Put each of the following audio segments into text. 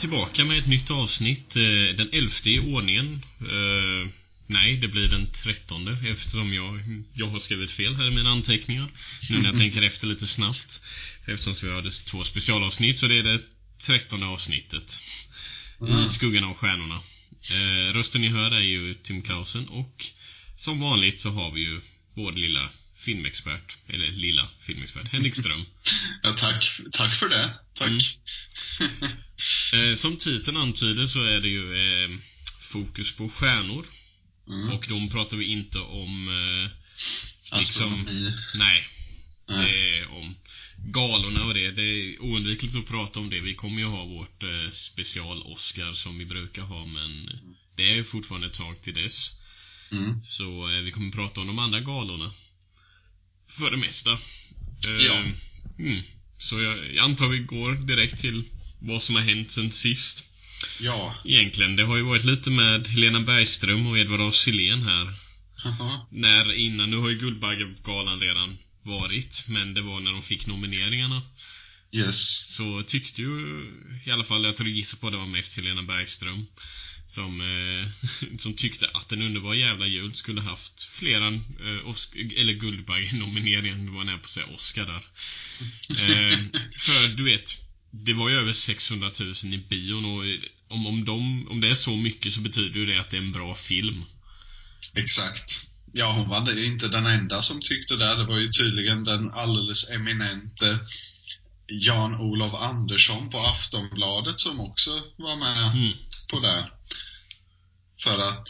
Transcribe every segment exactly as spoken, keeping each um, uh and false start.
tillbaka med ett nytt avsnitt, den elfte i ordningen. uh, Nej, det blir den trettonde, eftersom jag, jag har skrivit fel här i mina anteckningar. Nu när jag tänker efter lite snabbt. Eftersom vi hade två specialavsnitt, så det är det trettonde avsnittet. Mm. I skuggan av stjärnorna. uh, Rösten ni hör är ju Tim Klausen. Och som vanligt så har vi ju vår lilla filmexpert, eller lilla filmexpert, Henrik Ström. Ja, tack, tack för det. Tack. Mm. eh, Som titeln antyder så är det ju eh, fokus på stjärnor. Mm. Och då pratar vi inte om eh, liksom, nej, nej, det är om galorna och det. Det är oundvikligt att prata om det. Vi kommer ju ha vårt eh, special Oscar som vi brukar ha, men det är fortfarande ett tag till dess. Mm. Så eh, vi kommer prata om de andra galorna för det mesta. eh, Ja. mm. Så jag, jag antar vi går direkt till vad som har hänt sen sist. Ja. Egentligen, det har ju varit lite med Helena Bergström och Edvard af Sillén här. Uh-huh. När innan, nu har ju Guldbaggegalan redan varit, men det var när de fick nomineringarna. Yes. Så tyckte ju i alla fall, jag tror jag gissar på det var mest Helena Bergström som, eh, som tyckte att En underbar jävla jul skulle haft flera eh, Oscar, eller Guldbagge-nomineringar. Det var nära på att säga Oscar där. eh, För du vet, det var ju över sexhundratusen i bion. Och om, om, de, om det är så mycket så betyder ju det att det är en bra film. Exakt. Ja, hon var inte den enda som tyckte det. Det var ju tydligen den alldeles eminente Jan-Olof Andersson på Aftonbladet som också var med mm. på det. För att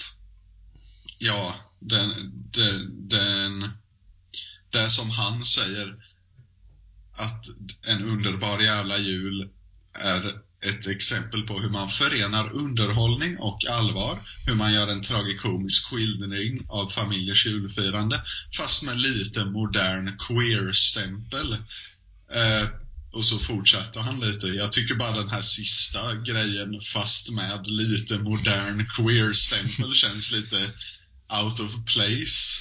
ja, den, den, den det som han säger, att En underbar jävla jul är ett exempel på hur man förenar underhållning och allvar, hur man gör en tragikomisk skildring av familjers julfirande fast med lite modern queer-stämpel. eh, Och så fortsätter han lite. Jag tycker bara den här sista grejen, fast med lite modern queer-stämpel, känns lite out of place.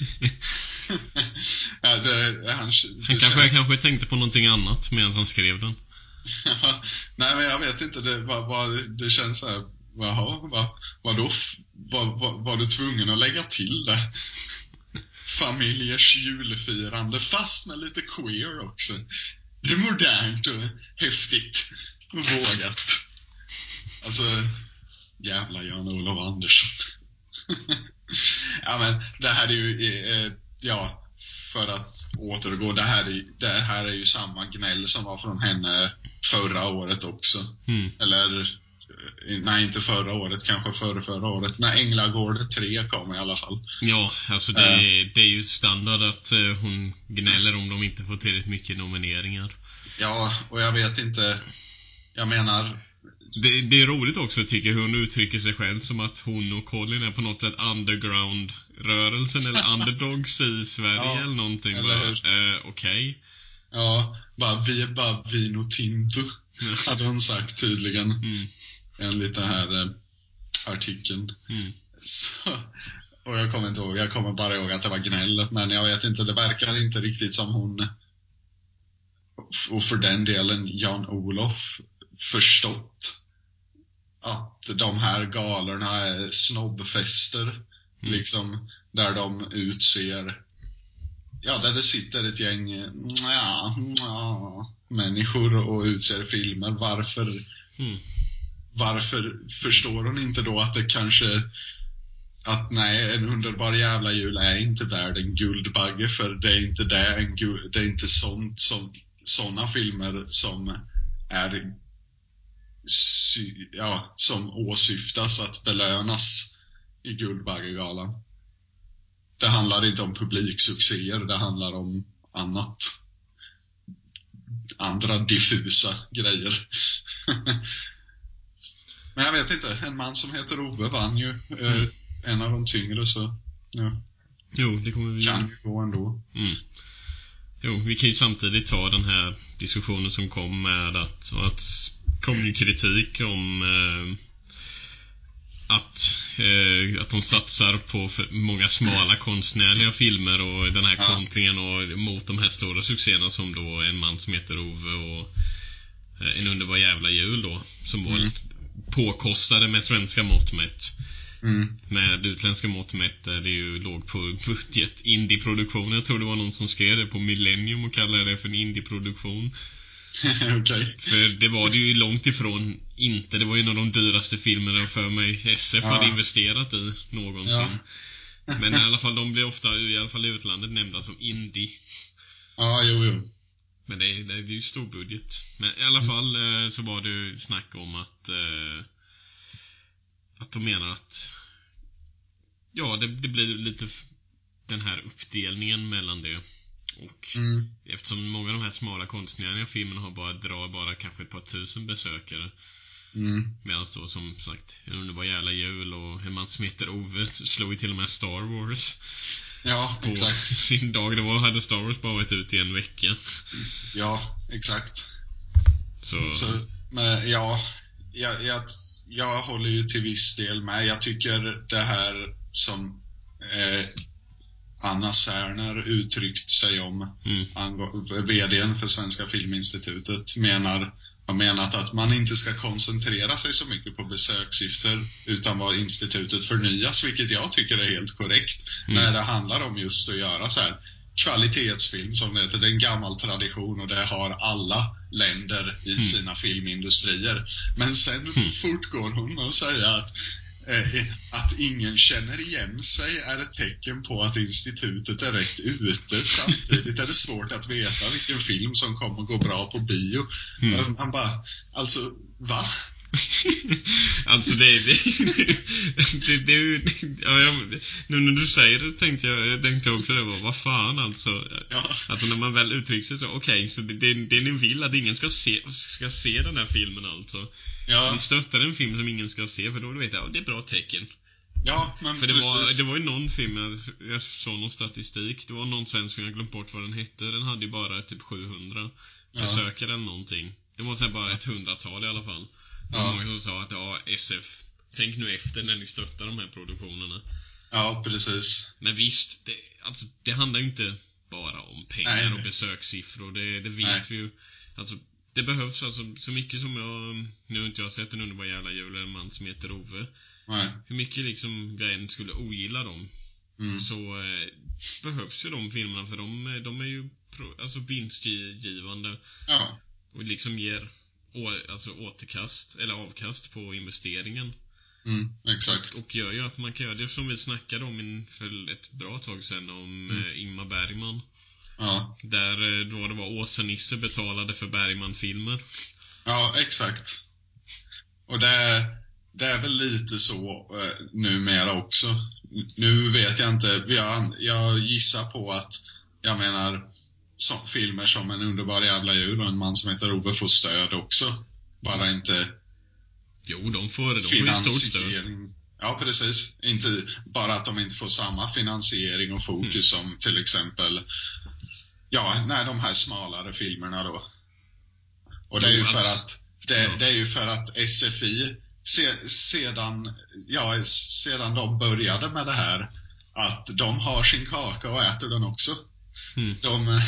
Ja, det, han, det han kanske, känns... kanske tänkte på någonting annat medan han skrev den. Nej, men jag vet inte. Det, var, var, det känns så här. Jaha, var, var, då, var, var, var du tvungen att lägga till det? Familjers julfirande, fast med lite queer också. Det är modernt och häftigt och vågat. Alltså, jävla Jan-Olof Andersson. Ja, men det här är ju eh, ja, för att återgå, det här, är, det här är ju samma gnäll som var från henne förra året också. Mm. Eller nej, inte förra året, kanske förra, förra året. När Änglagård tre kom i alla fall. Ja, alltså det, äh. det är ju standard att uh, hon gnäller om de inte får tillräckligt mycket nomineringar. Ja, och jag vet inte. Jag menar, det, det är roligt också, tycker jag, hur hon uttrycker sig själv som att hon och Colin är på något sätt underground-rörelsen eller underdogs i Sverige, ja, eller någonting. Eller uh, Okej okay. Ja, bara, vi är bara Vino Tinto, hade hon sagt tydligen. Mm. Enligt den här eh, artikeln. Mm. Så, och jag kommer inte ihåg, jag kommer bara ihåg att det var gnäll. Men jag vet inte, det verkar inte riktigt som hon, och för den delen Jan-Olof, förstått att de här galorna är snobbfester. Mm. Liksom, där de utser, ja, där det sitter ett gäng ja, ja, människor och utser filmer. Varför mm. Varför förstår hon inte då att det kanske, att nej, En underbar jävla jul är inte värd en Guldbagge, för det är inte det, en guld, det är inte sånt som såna filmer som är sy, ja, som åsyftas att belönas i Guldbaggegalan. Det handlar inte om publiksuccéer, det handlar om annat, andra diffusa grejer. Men jag vet inte, en man som heter Ove vann ju eh, mm. en av de tyngre, så ja. Jo, det kommer vi kan ju gå ändå. Mm. Jo, vi kan ju samtidigt ta den här diskussionen som kom med att, att kom ju kritik om eh, att, eh, att de satsar på för många smala konstnärliga filmer och den här ja. kontringen och mot de här stora succéerna som då en man som heter Ove och En underbar jävla jul då, som var mm. påkostade med svenska mått mätt. Mm. Med utländska mått mätt där det ju låg på budget indieproduktion. Jag tror det var någon som skrev det på Millennium och kallade det för en indieproduktion. Okay. För det var det ju långt ifrån inte. Det var ju en av de dyraste filmerna för mig S F ja. hade investerat i någonsin. Ja. Men i alla fall, de blir ofta i alla fall i utlandet nämnda som indie. Ja, jo, jo. Men det är, det är ju stor budget. Men i alla fall eh, så var det snack om att eh, att de menar att ja, det, det blir lite f- den här uppdelningen mellan det. Och mm. eftersom många av de här smala konstnärerna i filmen har bara drar bara kanske ett par tusen besökare. Mm. Medan då som sagt en underbar jävla jul och en man som heter Ove slog ju till och med Star Wars. Ja, på exakt. sin dag. Det var, hade Star Wars bara varit ute i en vecka. Ja, exakt. Så, Så men ja, jag, jag, jag håller ju till viss del med. Jag tycker det här som eh, Anna Särner uttryckt sig om mm. angå- vdn för Svenska Filminstitutet menar har menat att man inte ska koncentrera sig så mycket på besökssiffror utan vad institutet förnyas, vilket jag tycker är helt korrekt mm. när det handlar om just att göra så här kvalitetsfilm som det heter. Det är en gammal tradition och det har alla länder i mm. sina filmindustrier. Men sen mm. fortgår hon med att säga att eh, att ingen känner igen sig är ett tecken på att institutet är rätt ute. Samtidigt är det svårt att veta vilken film som kommer gå bra på bio. Mm. Han bara, alltså, va? Alltså det det det, det, det ja, jag, nu när du säger det tänkte jag, jag tänkte också det var vad fan alltså. Ja. Alltså när man väl uttrycker sig så okej okay, så det, det, det ni vill att ingen ska se ska se den här filmen alltså. Ja. Ni stöttar en film som ingen ska se för då vet jag ja, det är bra tecken. Ja, men för det precis. var det var ju någon film jag, jag såg någon statistik. Det var någon svensk film jag glömt bort vad den hette. Den hade ju bara typ sjuhundra ja. besökare eller någonting. Det var så bara ett hundratal i alla fall. Det var ja. många som sa att ja, S F, tänk nu efter när ni stöttar de här produktionerna. Ja, precis. Men visst, det, alltså, det handlar ju inte bara om pengar nej, och besökssiffror. Det, det vet nej. vi ju. Alltså, det behövs alltså så mycket som jag... Nu har inte jag sett en underbar jävla jul eller en man som heter Ove. Nej. Hur mycket liksom jag än skulle ogilla dem. Mm. Så eh, behövs ju de filmerna för de, de är ju pro, alltså vinstgivande. Ja. Och liksom ger... alltså återkast eller avkast på investeringen. Mm, exakt. Och, och gör ju att man kan göra det som vi snackade om för ett bra tag sedan om mm. eh, Ingmar Bergman. Ja. Där eh, då det var Åsa-Nisse betalade för Bergman-filmer. Ja, exakt. Och det, det är väl lite så eh, numera också. Nu vet jag inte. Jag, jag gissar på att jag menar som filmer som En underbar jävla jul och En man som heter Ove får stöd också. Bara inte jo, de får de får ju stort stöd. Ja, precis. Inte bara att de inte får samma finansiering och fokus mm. som till exempel ja, när de här smalare filmerna då. Och det är ju för att det, ja. det är ju för att S F I se, sedan ja, sedan de började med det här att de har sin kaka och äter den också. Mm. De,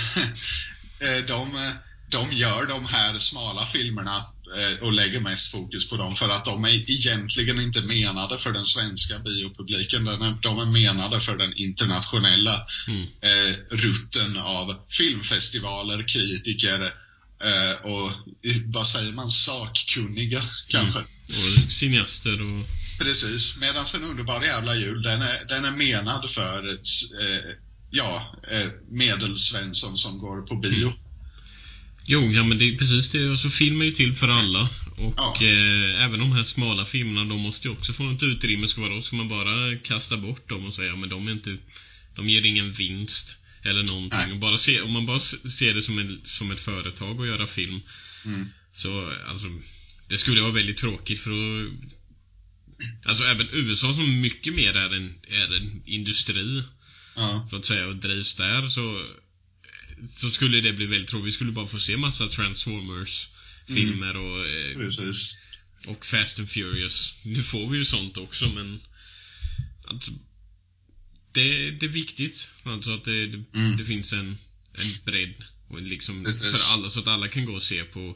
de, de gör de här smala filmerna och lägger mest fokus på dem för att de är egentligen inte menade för den svenska biopubliken. De är menade för den internationella mm. eh, rutten av filmfestivaler, kritiker eh, och vad säger man, sakkunniga kanske. Mm. Och cineaster och... Precis, medan En underbar jävla jul den är, den är menad för eh, ja, eh, medelsvensson som går på bio. Mm. Jo, ja men det är precis det. Alltså, film är ju till för alla. Och ja. eh, även de här smala filmerna, de måste ju också få något utrymme. Ska, vara, då ska man bara kasta bort dem och säga men de är inte, de ger ingen vinst eller någonting. Och bara se, om man bara ser det som, en, som ett företag att göra film mm. så alltså, det skulle vara väldigt tråkigt för att, alltså även U S A som mycket mer är en, är en industri ja. så att säga och drivs där så så skulle det bli väldigt tråkigt. Vi skulle bara få se massa Transformers-filmer mm. och, eh, precis. och Fast and Furious. Nu får vi ju sånt också, men alltså, det, det är viktigt alltså att det, det, mm. det finns en, en bredd och liksom för alla, så att alla kan gå och se på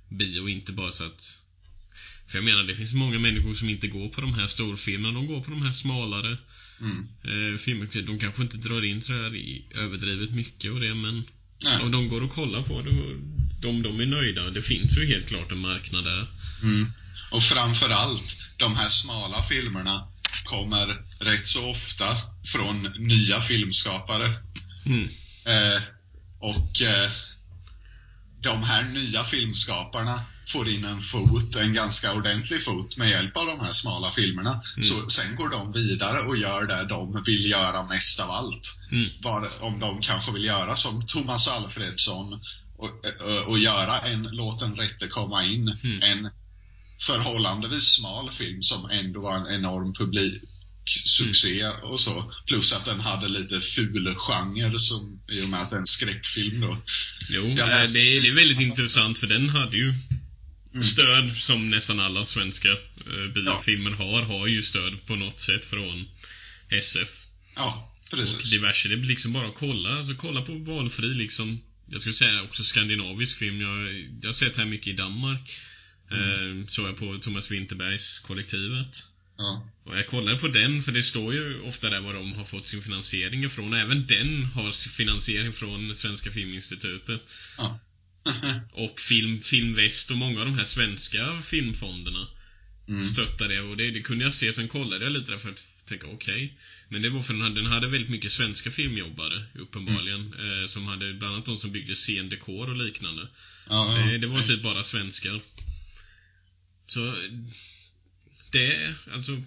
bio, inte bara så att... För jag menar, det finns många människor som inte går på de här storfilmerna, de går på de här smalare mm. eh, filmer. De kanske inte drar in tror jag, i överdrivet mycket och det, men Nej. om de går och kollar på det, de, de är nöjda. Det finns ju helt klart en marknad där. Mm. Och framförallt, de här smala filmerna kommer rätt så ofta från nya filmskapare. Mm. Eh, och eh, de här nya filmskaparna får in en fot, en ganska ordentlig fot med hjälp av de här smala filmerna. Mm. Så sen går de vidare och gör det de vill göra mest av allt. Mm. Bara, om de kanske vill göra som Thomas Alfredsson och, och, och göra en Låt den rätte komma in. Mm. En förhållandevis smal film som ändå var en enorm publik succé mm. och så. Plus att den hade lite ful genre som, i och med att det är en skräckfilm då. Jo, läste... det, är, det är väldigt intressant för den hade ju mm. stöd som nästan alla svenska eh, biofilmer ja. har. Har ju stöd på något sätt från S F. Ja, precis. Och diverse. Det blir liksom bara att kolla. Alltså kolla på valfri liksom. Jag skulle säga också skandinavisk film. Jag, jag har sett här mycket i Danmark. Mm. Eh, så jag på Thomas Winterbergs Kollektivet. Ja. Och jag kollar på den, för det står ju ofta där var de har fått sin finansiering ifrån. Och även den har finansiering från Svenska Filminstitutet. Ja. Och Film, Filmväst och många av de här svenska filmfonderna mm. stöttar det. Och det, det kunde jag se, sen kollade jag lite där för att tänka okej. Okay. Men det var för den hade, den hade väldigt mycket svenska filmjobbare uppenbarligen. Mm. Eh, som hade bland annat de som byggde scendekor och liknande. Ja, ja. Eh, det var typ bara svenskar. Så... Det är alltså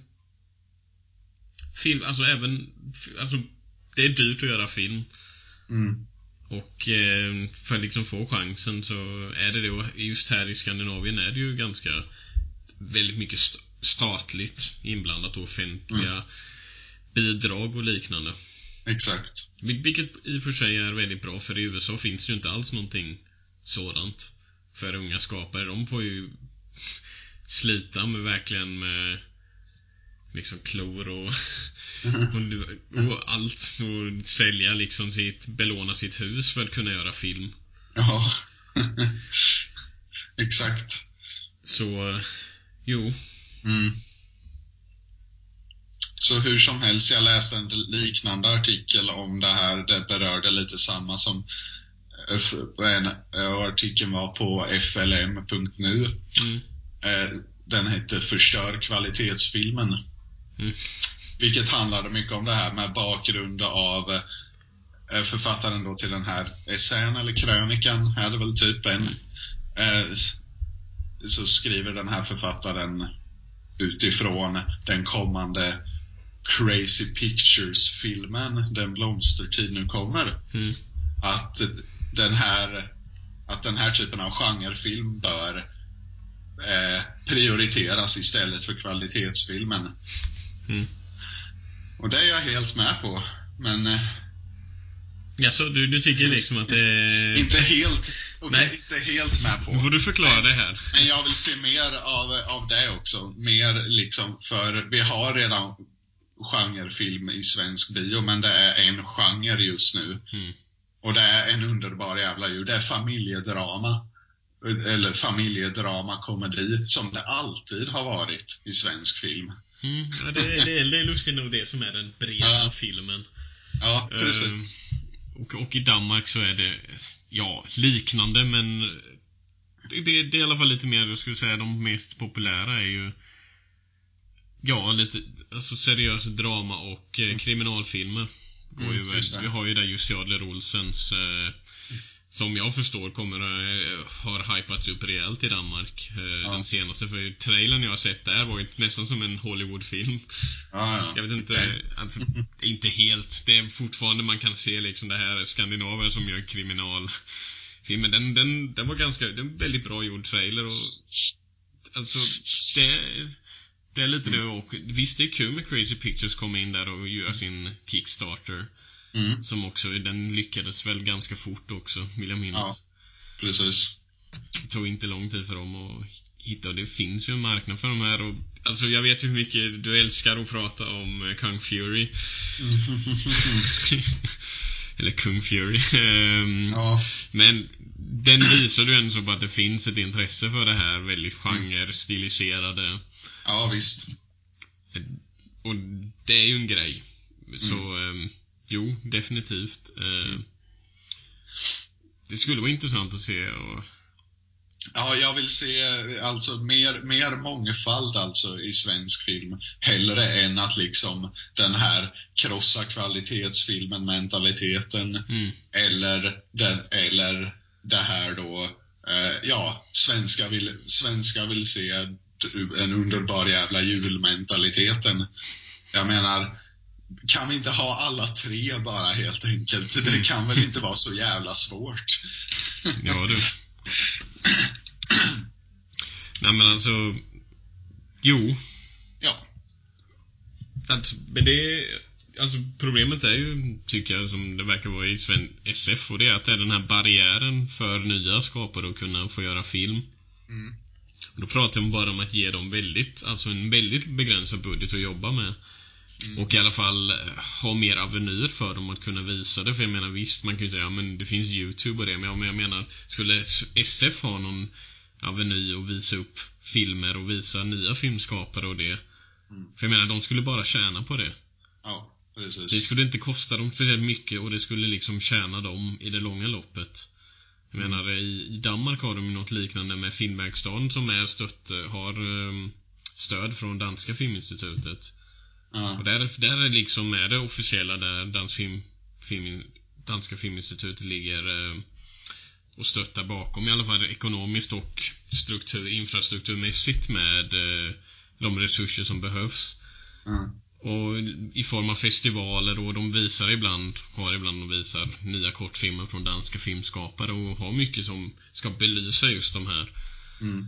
film, alltså även alltså det är dyrt att göra film. Mm. Och eh, för att liksom få chansen så är det då, just här i Skandinavien är det ju ganska väldigt mycket st- statligt inblandat och offentliga mm. bidrag och liknande. Exakt. Vilket i och för sig är väldigt bra, för i U S A finns det ju inte alls någonting sådant för unga skapare. De får ju slita med verkligen med liksom klor och, och, och allt och sälja liksom sitt, belåna sitt hus för att kunna göra film. Ja. Exakt. Så jo. Mm. Så hur som helst, jag läste en liknande artikel om det här. Det berörde lite samma som en artikeln var på f l m punkt n u. Mm. Den hette Förstör kvalitetsfilmen. Mm. Vilket handlade mycket om det här med bakgrund av författaren då till den här essän eller krönikan, är det väl typ en. Mm. Så skriver den här författaren utifrån den kommande Crazy Pictures-filmen Den blomstertid nu kommer. Mm. Att den här att den här typen av genrefilm bör Eh, prioriteras istället för kvalitetsfilmen. Mm. Och det är jag helt med på. Men eh, ja, så du, du tycker liksom att det... inte helt okay, inte helt med på. Nu får du förklara men, det här. Men jag vill se mer av, av det också. Mer liksom, för vi har redan genrefilm i svensk bio, men det är en genre just nu. Mm. Och det är en underbar jävla ljud. Det är familjedrama. Eller familjedrama, komedi, som det alltid har varit i svensk film. Mm, ja, det, det, det är lustigt nog det som är den breda ja. filmen. Ja, precis. Uh, och, och i Danmark så är det ja, liknande, men det, det, det är i alla fall lite mer, jag skulle säga de mest populära är ju ja, lite alltså seriös drama och eh, kriminalfilmer. Mm, ju, vi har ju där just Adler Olsens eh, som jag förstår kommer äh, har hypats upp rejält i Danmark. Äh, ja. Den senaste, för trailern jag har sett där var ju nästan som en Hollywoodfilm. Ja, ja. Jag vet inte, okay. Alltså inte helt. Det är fortfarande man kan se liksom det här skandinaver som gör kriminalfilmen. Den den den var ganska, det är en väldigt bra gjord trailer och alltså det det är lite mm. det, och visst det är kul med Crazy Pictures komma in där och göra sin Kickstarter. Mm. Som också, den lyckades väl ganska fort också, vill jag minnas. Ja, precis. Det tog inte lång tid för dem att hitta, och det finns ju en marknad för de här. Och, alltså jag vet ju hur mycket du älskar att prata om Kung Fury. Mm. eller Kung Fury. um, ja. Men den visar ju ändå så på att det finns ett intresse för det här väldigt genre-stiliserade. Ja, visst. Och det är ju en grej. Så mm. um, jo, definitivt. uh, mm. Det skulle vara intressant att se. Och ja, jag vill se alltså mer, mer mångfald alltså i svensk film. Hellre än att liksom den här krossa kvalitetsfilmen mentaliteten mm. eller, den, eller det här då eh, ja, svenska vill, svenska vill se en underbar jävla julmentaliteten. Jag menar, kan vi inte ha alla tre bara helt enkelt? Det kan väl inte vara så jävla svårt. Ja, du. Nej, men alltså jo. Ja. Alltså, men det alltså problemet är ju, tycker jag, som det verkar vara i Sven S F, och det är att det är den här barriären för nya skapare att kunna få göra film. Mm. Och då pratar man bara om att ge dem väldigt, alltså en väldigt begränsad budget att jobba med. Mm. Och i alla fall ha mer avenyer för dem att kunna visa det. För jag menar, visst, man kan ju säga, ja, men det finns YouTube och det. Men jag menar, skulle S F ha någon aveny och visa upp filmer och visa nya filmskapare och det. Mm. För jag menar, de skulle bara tjäna på det. Ja, precis. Det skulle inte kosta dem speciellt mycket, och det skulle liksom tjäna dem i det långa loppet. Jag mm. menar, i, i Danmark har de något liknande med Filmverkstaden som är stött, har um, stöd från Danska Filminstitutet. Ja. Och där, där är liksom är det officiella där Dansk film, film, Danska Filminstitutet ligger eh, och stöttar bakom, i alla fall ekonomiskt och struktur, infrastrukturmässigt med eh, de resurser som behövs. Mm. Och i form av festivaler, och de visar ibland, har ibland de visar nya kortfilmer från danska filmskapare och har mycket som ska belysa just de här. Mm.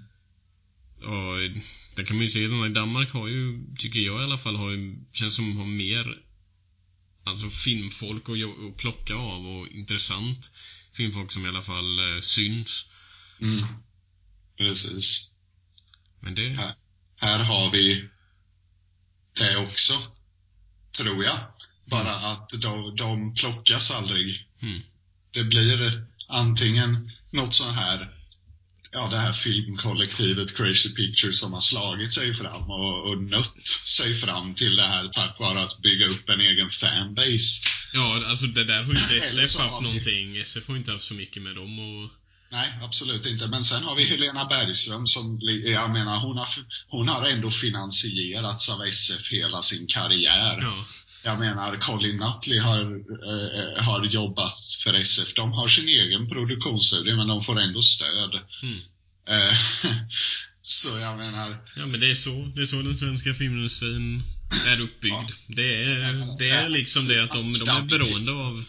Och det kan man ju se, i Danmark har ju, tycker jag i alla fall, har ju, känns som har mer alltså filmfolk att, att plocka av, och intressant filmfolk som i alla fall eh, syns. Mm. Precis. Men det... Här, här har vi det också, tror jag. Bara mm. att de, de plockas aldrig. Mm. Det blir antingen något så här, ja, det här filmkollektivet Crazy Pictures som har slagit sig fram och, och nött sig fram till det här tack vare att bygga upp en egen fanbase. Ja, alltså det där har ju inte S F haft någonting. S F har inte haft så mycket med dem och... Nej, absolut inte. Men sen har vi Helena Bergström som, jag menar, hon har, hon har ändå finansierats av S F hela sin karriär. Ja. Jag menar, Colin Nutley har, eh, har jobbat för S F. De har sin egen produktionsstudio, men de får ändå stöd. Mm. Eh, så jag menar... Ja, men det är så. Det är så den svenska filmindustrin är uppbyggd. Ja. Det är, det är liksom det att de, de är beroende av...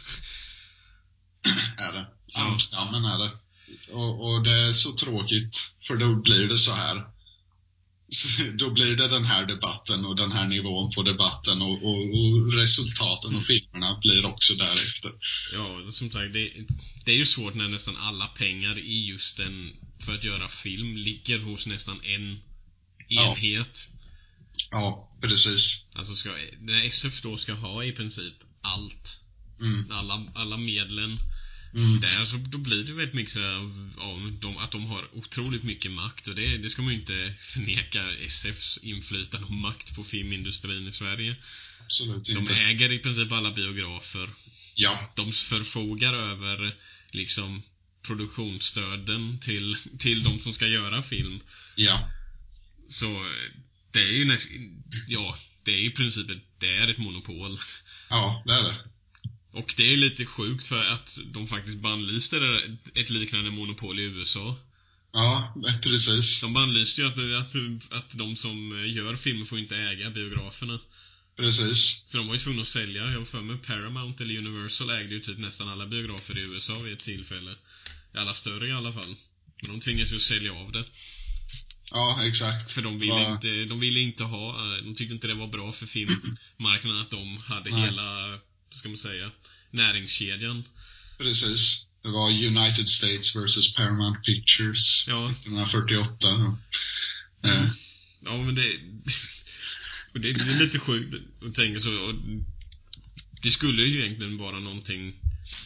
Är det. Amstammen är det. Och, och det är så tråkigt, för då blir det så här. Då blir det den här debatten och den här nivån på debatten, och, och, och resultaten mm. och filmerna blir också därefter. Ja, som sagt, det, det är ju svårt när nästan alla pengar i just den, för att göra film, ligger hos nästan en enhet. Ja, ja, precis. Alltså ska, när S F då ska ha i princip allt. Mm. Alla, alla medlen. Mm. Där så då blir det väldigt mycket av, av dem, att de har otroligt mycket makt, och det, det ska man ju inte förneka S F:s inflytande och makt på filmindustrin i Sverige. Absolut inte. De äger i princip alla biografer. Ja. De förfogar över liksom produktionsstöden till, till de som ska göra film. Ja. Så det är ju näst, ja, det är i princip ett, det är ett monopol. Ja, det är det. Och det är lite sjukt, för att de faktiskt bannlyste ett liknande monopol i U S A. Ja, precis. De bannlyste ju att, att, att de som gör film får inte äga biograferna. Precis. Så de var ju tvungna att sälja. Jag var för mig Paramount eller Universal ägde ju typ nästan alla biografer i U S A vid ett tillfälle. Alla större i alla fall. Men de tvingades ju sälja av det. Ja, exakt. För de ville, ja. inte, de ville inte ha, de tyckte inte det var bra för filmmarknaden att de hade Nej. hela, ska man säga, näringskedjan. Precis. Det var United States versus Paramount Pictures. Ja. nittonhundrafyrtioåtta. Mm. Mm. Ja, men det, och det, det är lite sjukt att tänka så. Och det skulle ju egentligen vara någonting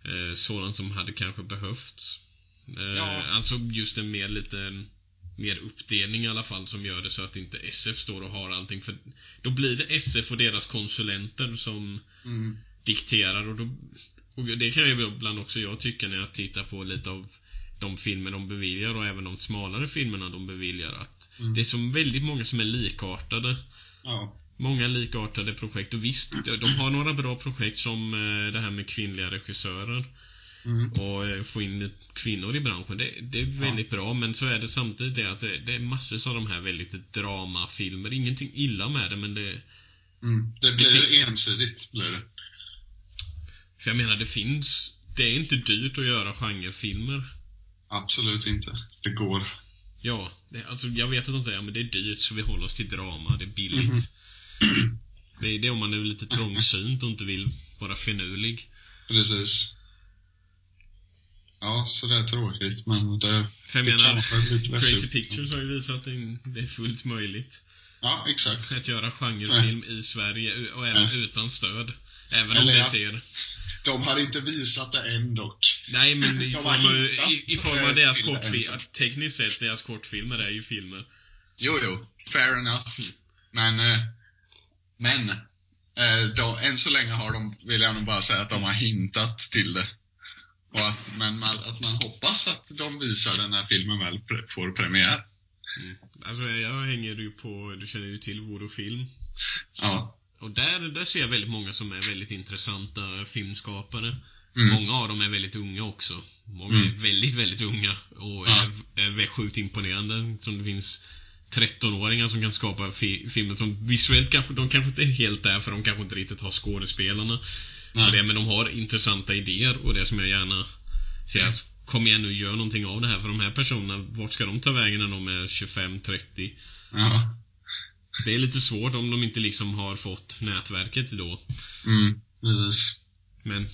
eh, sådant som hade kanske behövts. eh, Ja. Alltså just en mer lite mer uppdelning i alla fall, som gör det så att inte S F står och har allting, för då blir det S F och deras konsulenter som mm. dikterar, och, då, och det kan ju ibland också jag tycka när jag tittar på lite av de filmer de beviljar och även de smalare filmerna de beviljar, att mm. det är så väldigt många som är likartade. Ja. Många likartade projekt, och visst, de har några bra projekt som det här med kvinnliga regissörer. Mm. Och få in kvinnor i branschen, det, det är väldigt ja. bra. Men så är det samtidigt det att det, det är massor av de här väldigt dramafilmer. Ingenting illa med det, men det mm. Det blir det ensidigt blir det. För jag menar, det finns, det är inte dyrt att göra genrefilmer. Absolut inte, det går. Ja, det, alltså jag vet att de säger, men det är dyrt så vi håller oss till drama, det är billigt. Mm. Det är det om man är lite trångsynt och inte vill vara finurlig. Precis. Ja, så det är tråkigt, men det, för jag det menar, Crazy Pictures har ju visat att det är fullt möjligt. Ja, exakt. Att göra genrefilm ja. i Sverige och även ja. utan stöd. Även Eller om det ja. ser... De har inte visat det än dock. Nej, men i form av, i, i form av deras kortfilmer. Tekniskt sett, deras kortfilmer är ju filmer. Jo, jo. Fair enough. Mm. Men, eh, men eh, då, än så länge har de, vill jag nog bara säga att de har hintat till det. Och att, men man, att man hoppas att de visar den här filmen väl pre- får premiär. Mm. Alltså jag hänger ju på, du känner ju till Voodoo Film. Ja. Och där, där ser jag väldigt många som är väldigt intressanta filmskapare. Mm. Många av dem är väldigt unga också. Många mm. är väldigt, väldigt unga. Och ja. är, är väldigt sjukt imponerande. Som det finns trettonåringar som kan skapa fi- filmer som visuellt kanske, de kanske inte är helt där, för de kanske inte riktigt har skådespelarna. Och det, men de har intressanta idéer, och det som jag gärna säger att kom igen nu, gör någonting av det här. För de här personerna, vart ska de ta vägen när de är tjugofem trettio? Ja. Det är lite svårt om de inte liksom har fått nätverket då. Mm, yes. Men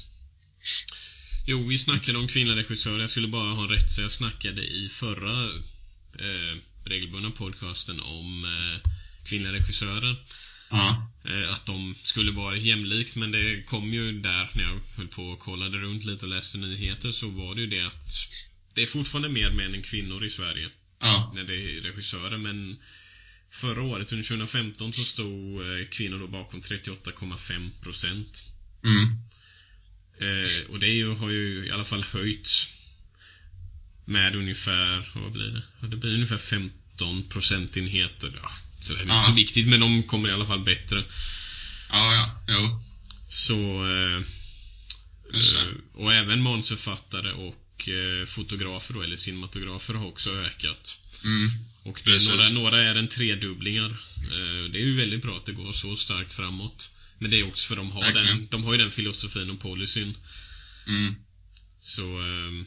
jo, vi snackade om kvinnliga regissörer. Jag skulle bara ha rätt, så jag snackade i förra eh, regelbundna podcasten om eh, kvinnliga regissörer. Ja. Eh, att de skulle vara jämlikt, men det kom ju där när jag höll på och kollade runt lite och läste nyheter, så var det ju det att det är fortfarande mer män än kvinnor i Sverige. Ja. När det är regissörer, men förra året, under tjugo femton, så stod eh, kvinnor då bakom trettioåtta komma fem procent. Mm. Eh, och det är ju, har ju i alla fall höjts med ungefär, vad blir det? Ja, det blir ungefär femton procentenheter. Ja, så det är inte ja. så viktigt, men de kommer i alla fall bättre. Ja, ja, jo. Så eh, eh, och även manusförfattare och eh, fotografer då, eller cinematografer, har också ökat. Mm. Och det är några, några är en tredubblingar. eh, Det är ju väldigt bra att det går så starkt framåt. Men det är också för de har, den, de har ju den filosofin och policyn. Mm. Så eh,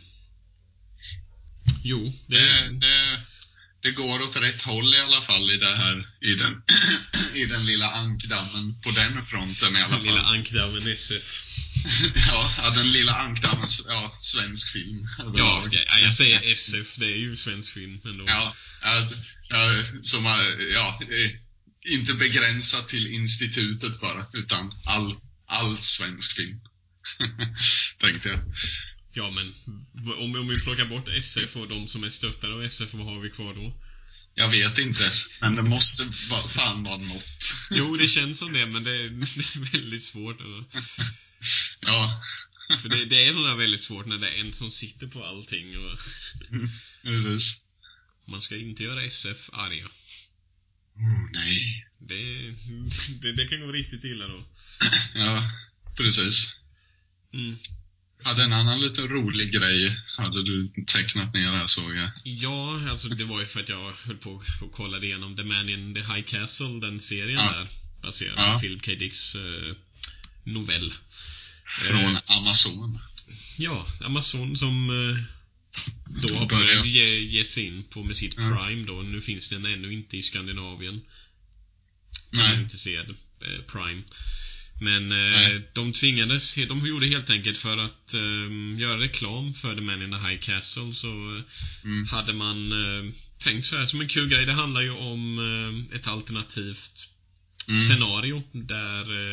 jo, det, det, det, det går åt rätt håll i alla fall i det här, i den, i den lilla ankdammen på den fronten i alla fall. Den lilla ankdammen S F. Ja, den lilla ankdammen, ja, svensk film. Ja, ja, jag säger S F, det är ju svensk film ändå. Ja, att, ja, som, ja, inte begränsat till institutet bara, utan all, all svensk film. Tänkte jag. Ja, men om, om vi plockar bort S F och de som är stöttade av S F, vad har vi kvar då? Jag vet inte, men det måste va, fan vara något. Jo, det känns som det, men det är, det är väldigt svårt. Ja. För det, det är sådär väldigt svårt när det är en som sitter på allting. Och mm, precis. Man ska inte göra S F arga. Oh, nej. Det, det, det kan gå riktigt illa då. Ja, precis. Mm. Hade en annan lite rolig grej hade du tecknat ner här, såg jag. Ja, alltså det var ju för att jag höll på och kollade igenom The Man in the High Castle, den serien ja. där, baserad ja. på Philip K. Dicks eh, novell. Från eh, Amazon. Ja, Amazon som eh, då har börjat ge, ge sig in på med sitt mm. Prime då. Nu finns den ännu inte i Skandinavien. Nej. Jag inte ser eh, Prime. Men eh, de tvingades, de gjorde helt enkelt för att eh, göra reklam för The Man in the High Castle, så mm. hade man eh, tänkt så här som en kul grej. Det handlar ju om eh, ett alternativt mm. scenario där eh,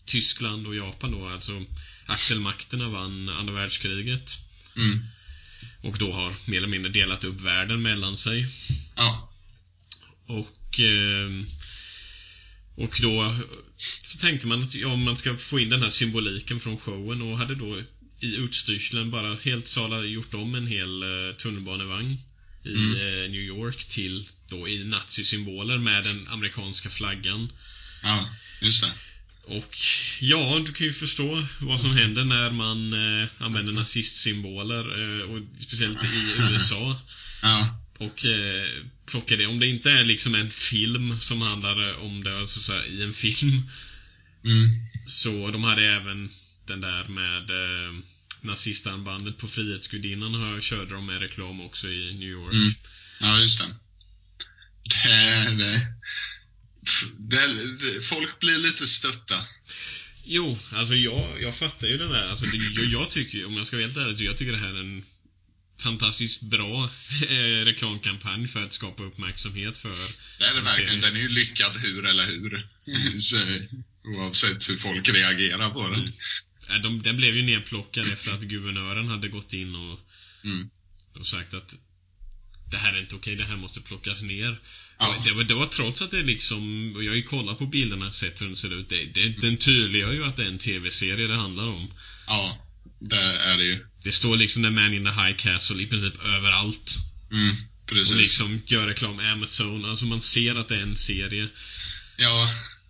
Tyskland och Japan då, alltså axelmakterna vann andra världskriget. Mm. Och då har mer eller mindre delat upp världen mellan sig. Ja. Och eh, och då så tänkte man att ja, man ska få in den här symboliken från showen, och hade då i utstyrseln bara helt sala gjort om en hel eh, tunnelbanevagn i mm. eh, New York till då i nazisymboler med den amerikanska flaggan. Ja, just det. Och ja, du kan ju förstå vad som händer när man eh, använder nazistsymboler, eh, och speciellt i U S A. Ja. Och eh, plockar det, om det inte är liksom en film som handlar om det, alltså så här, i en film. Mm. Så de hade även den där med eh, nazistanbandet på Frihetsgudinnan, har körde de med reklam också i New York. Mm. Ja, just det. Det, det, det, det. Folk blir lite stötta. Jo, alltså jag, jag fattar ju den där. Alltså det, jag, jag tycker, om jag ska vara helt ärlig, jag tycker det här är en fantastiskt bra eh, reklamkampanj för att skapa uppmärksamhet för. Det är det verkligen, den är ju lyckad hur eller hur. Så, oavsett hur folk reagerar på den. Mm. Ja, de, den blev ju nedplockad efter att guvernören hade gått in och, mm. och sagt att det här är inte okej, det här måste plockas ner. Ja. Det, var, det var trots att det liksom, och jag har ju kollat på bilderna och sett hur den ser ut, det, det, den tydliggör ju att det är en tv-serie det handlar om. Ja, det är det ju. Det står liksom The Man in the High Castle i princip överallt. Mm, precis. Och liksom gör reklam Amazon, alltså man ser att det är en serie. Ja.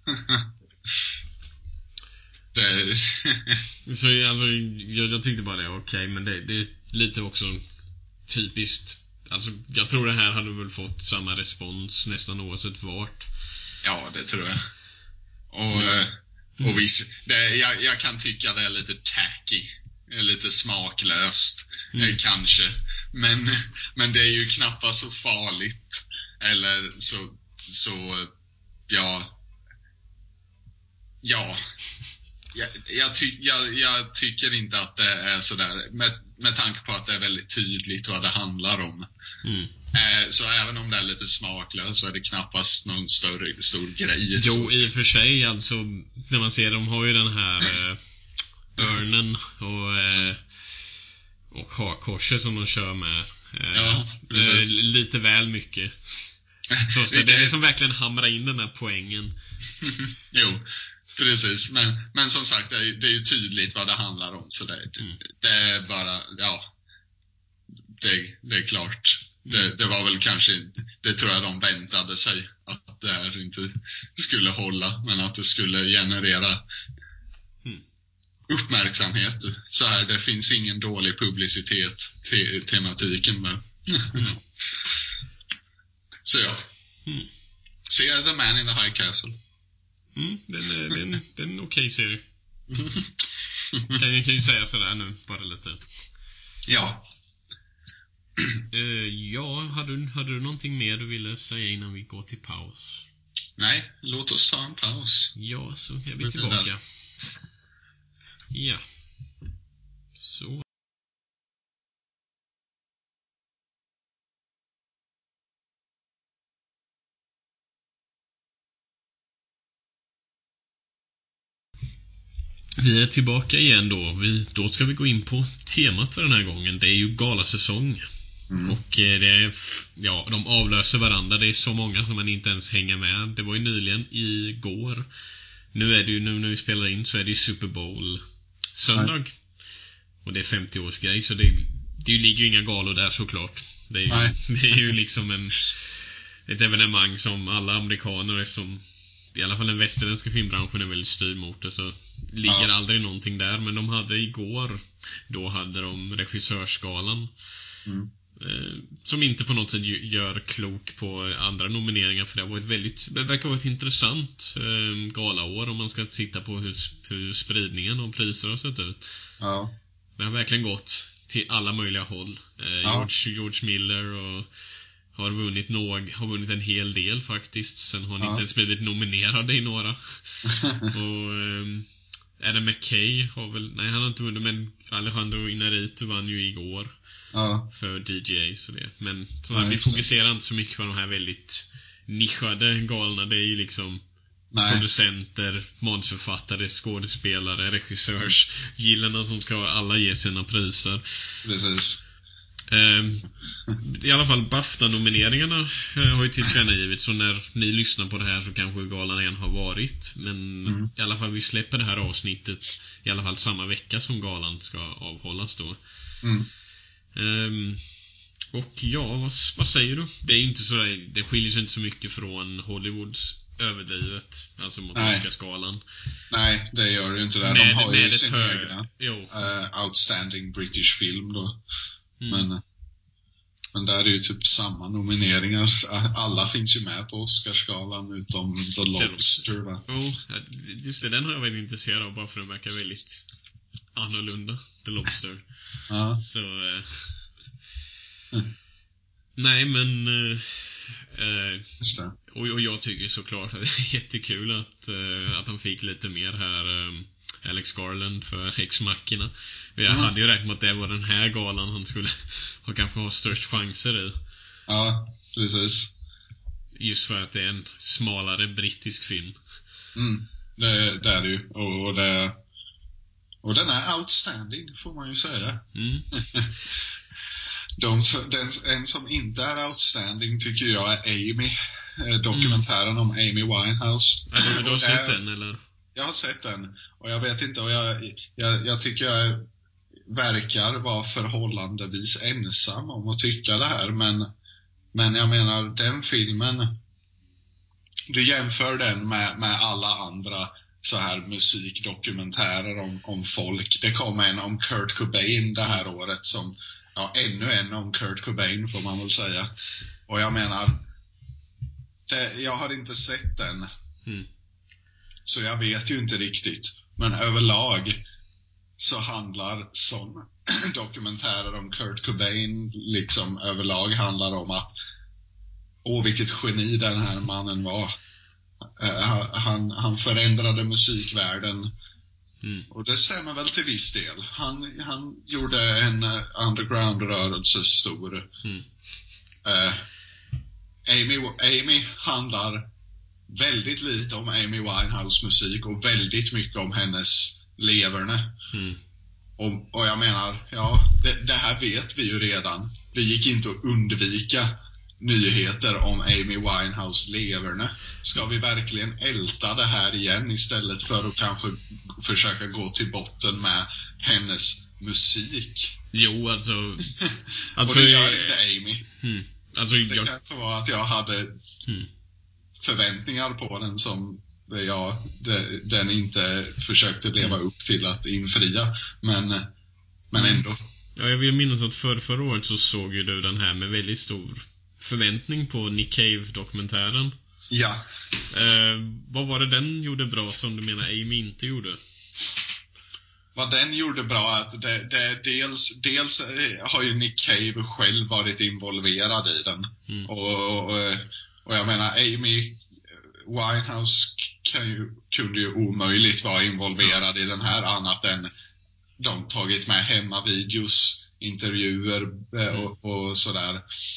det Så alltså, jag, jag tyckte bara det, okej, okay, men det, det är lite också typiskt. Alltså, jag tror det här hade väl fått samma respons nästan oavsett vart. Ja, det tror jag. Och, mm. och visst, det, jag, jag kan tycka det är lite tacky. Lite smaklöst, mm. eh, kanske. Men, men det är ju knappast så farligt. Eller så, så ja. Ja. Jag, jag, ty, jag, jag tycker inte att det är sådär, med, med tanke på att det är väldigt tydligt vad det handlar om. Mm. Eh, så även om det är lite smaklöst så är det knappast någon större, stor grej. Jo, så. I och för sig, alltså när man ser, de har ju den här eh, örnen och eh, och hakkorset som de kör med. Eh, ja, precis. Eh, lite väl mycket. Först, det, det är som verkligen hamrar in den här poängen. Jo, precis. Men, men som sagt, det är, det är ju tydligt vad det handlar om. Så det, mm. det är bara, ja, det, det är klart. Mm. Det, det var väl kanske, det tror jag de väntade sig, att det här inte skulle hålla, men att det skulle generera mm. uppmärksamhet. Så här, det finns ingen dålig publicitet till tematiken med. Mm. Så ja. Mm. Se The Man in the High Castle. Mm, den är, den, den är en okej serie. Kan jag kan ju säga sådär nu, bara lite. Ja. uh, Ja, hade du, hade du någonting mer du ville säga innan vi går till paus? Nej, låt oss ta en paus. Ja, så är vi tillbaka. Ja. Så. Vi är tillbaka igen då. Vi, då ska vi gå in på temat för den här gången. Det är ju galasäsong. Mm. Och eh, det är, ja, de avlöser varandra. Det är så många som man inte ens hänger med. Det var ju nyligen igår. Nu är det ju, nu när vi spelar in så är det ju Super Bowl söndag. Nej. Och det är femtio-årsgrej, så det, det ligger ju inga galor där såklart. Det är ju, det är ju liksom en, ett evenemang som alla amerikaner, eftersom i alla fall den västerländska filmbranschen är väldigt styrd mot det, så ligger ja. aldrig någonting där. Men de hade igår, då hade de regissörsgalan. Mm. Eh, som inte på något sätt gör klok på andra nomineringar, för det har varit väldigt, det verkar vara ett intressant eh, galaår om man ska titta på hur, hur spridningen av priser har sett ut. Ja. Det har verkligen gått till alla möjliga håll. Eh, ja. George, George Miller och har vunnit någ, har vunnit en hel del faktiskt. Sen har han ja. inte ens blivit nominerade i några. Och um, Adam McKay har väl, nej han har inte vunnit, men Alejandro Inarritu vann ju igår ja. för D J A och det. Men så ja, vi fokuserar inte så mycket på de här väldigt nischade galorna. Det är ju liksom Nej. producenter, manusförfattare, skådespelare, regissörs gillarna som ska alla ge sina priser. Precis. Um, I alla fall BAFTA-nomineringarna uh, har ju tillkännagivits, så när ni lyssnar på det här så kanske galan igen har varit. Men mm. i alla fall vi släpper det här avsnittet i alla fall samma vecka som galan ska avhållas då. Mm. Um, och ja, vad, vad säger du? Det är inte så där, det skiljer sig inte så mycket från Hollywoods överdrivet, alltså mot Oscarsgalan. Nej, det gör det inte där. Med, De har med ju sin hö- egna uh, outstanding British film då. Mm. Men, men där är ju typ samma nomineringar. Alla finns ju med på Oscarsgalan utom The Lobster, va? Oh, just det, den har jag varit intresserad av bara för att den verkar väldigt annorlunda, The Lobster. Ja. Så eh, mm. Nej, men eh, eh, just det. Och, och jag tycker såklart att det är jättekul att, eh, att han fick lite mer här, eh, Alex Garland för Ex Machina. Jag mm. hade ju räknat med att det var den här galan han skulle ha kanske ha störst chanser i. Ja, precis. Just för att det är en smalare brittisk film. Mm, det, det är det ju. Och, och, det, och den är outstanding, får man ju säga. Mm. De, den, en som inte är outstanding tycker jag är Amy. Dokumentären mm. om Amy Winehouse. Ja, du, du har sett den, eller? Jag har sett den. Och jag vet inte, och jag, jag, jag tycker jag verkar vara förhållandevis ensam om att tycka det här. Men, men jag menar, den filmen, du jämför den med, med alla andra så här musikdokumentärer om, om folk. Det kom en om Kurt Cobain det här året som, ja, ännu en om Kurt Cobain får man väl säga. Och jag menar, det, jag har inte sett den. Mm. Så jag vet ju inte riktigt. Men överlag så handlar sån dokumentärer om Kurt Cobain liksom överlag handlar om att åh, vilket geni den här mannen var. Uh, han, han förändrade musikvärlden. Mm. Och det stämmer väl till viss del. Han, han gjorde en uh, underground-rörelse stor. Mm. Uh, Amy, Amy handlar väldigt lite om Amy Winehouse musik och väldigt mycket om hennes leverne. Mm. Och, och jag menar, ja, det, det här vet vi ju redan. Det gick inte att undvika nyheter om Amy Winehouse leverne. Ska vi verkligen älta det här igen istället för att kanske försöka gå till botten med hennes musik? Jo, alltså... alltså och det gör inte Amy. Mm. Alltså, det jag... kan vara att jag hade mm. förväntningar på den som jag, de, den inte försökte leva upp till att infria. Men, men ändå. Ja, jag vill minnas att för förra året så såg ju du den här med väldigt stor förväntning på Nick Cave-dokumentären. Ja. Eh, vad var det den gjorde bra som du menar Amy inte gjorde? Vad den gjorde bra att det, det, dels, dels har ju Nick Cave själv varit involverad i den. Mm. Och, och, och jag menar, Amy Winehouse kan ju, kunde ju omöjligt vara involverad i den här annat än de tagit med hemmavideos, intervjuer och, och sådär.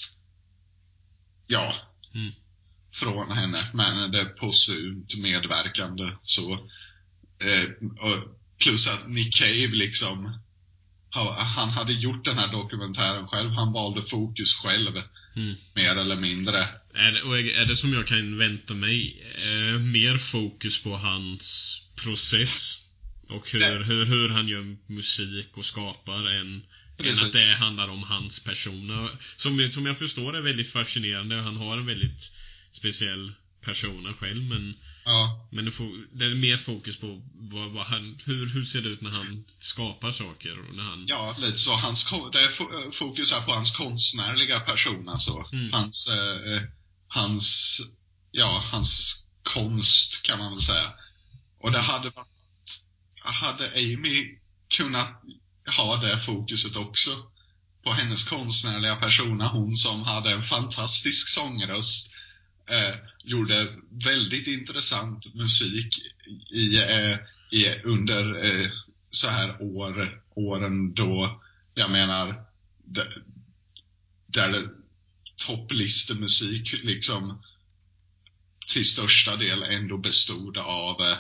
Ja, mm. från henne, men det är possumt medverkande så. Eh, och plus att Nick Cave liksom, han hade gjort den här dokumentären själv, han valde fokus själv, mm. mer eller mindre. Är det, och är det som jag kan vänta mig, eh, mer fokus på hans process och hur, det... hur, hur han gör musik och skapar än, än att det handlar om hans persona. Som, som jag förstår är väldigt fascinerande. Han har en väldigt speciell persona själv, men, ja. men det, får, det är mer fokus på vad, vad han, hur, hur ser det ut när han skapar saker och när han... Ja, lite så. Hans, det är fokus är på hans konstnärliga persona så. Mm. Hans, eh, hans ja, hans konst kan man väl säga. Och det hade varit, hade Amy kunnat ha det fokuset också på hennes konstnärliga persona, hon som hade en fantastisk sångröst, eh, gjorde väldigt intressant musik i, eh, i under eh, så här år, åren då, jag menar där, där det, topplistemusik liksom till största del ändå bestod av eh,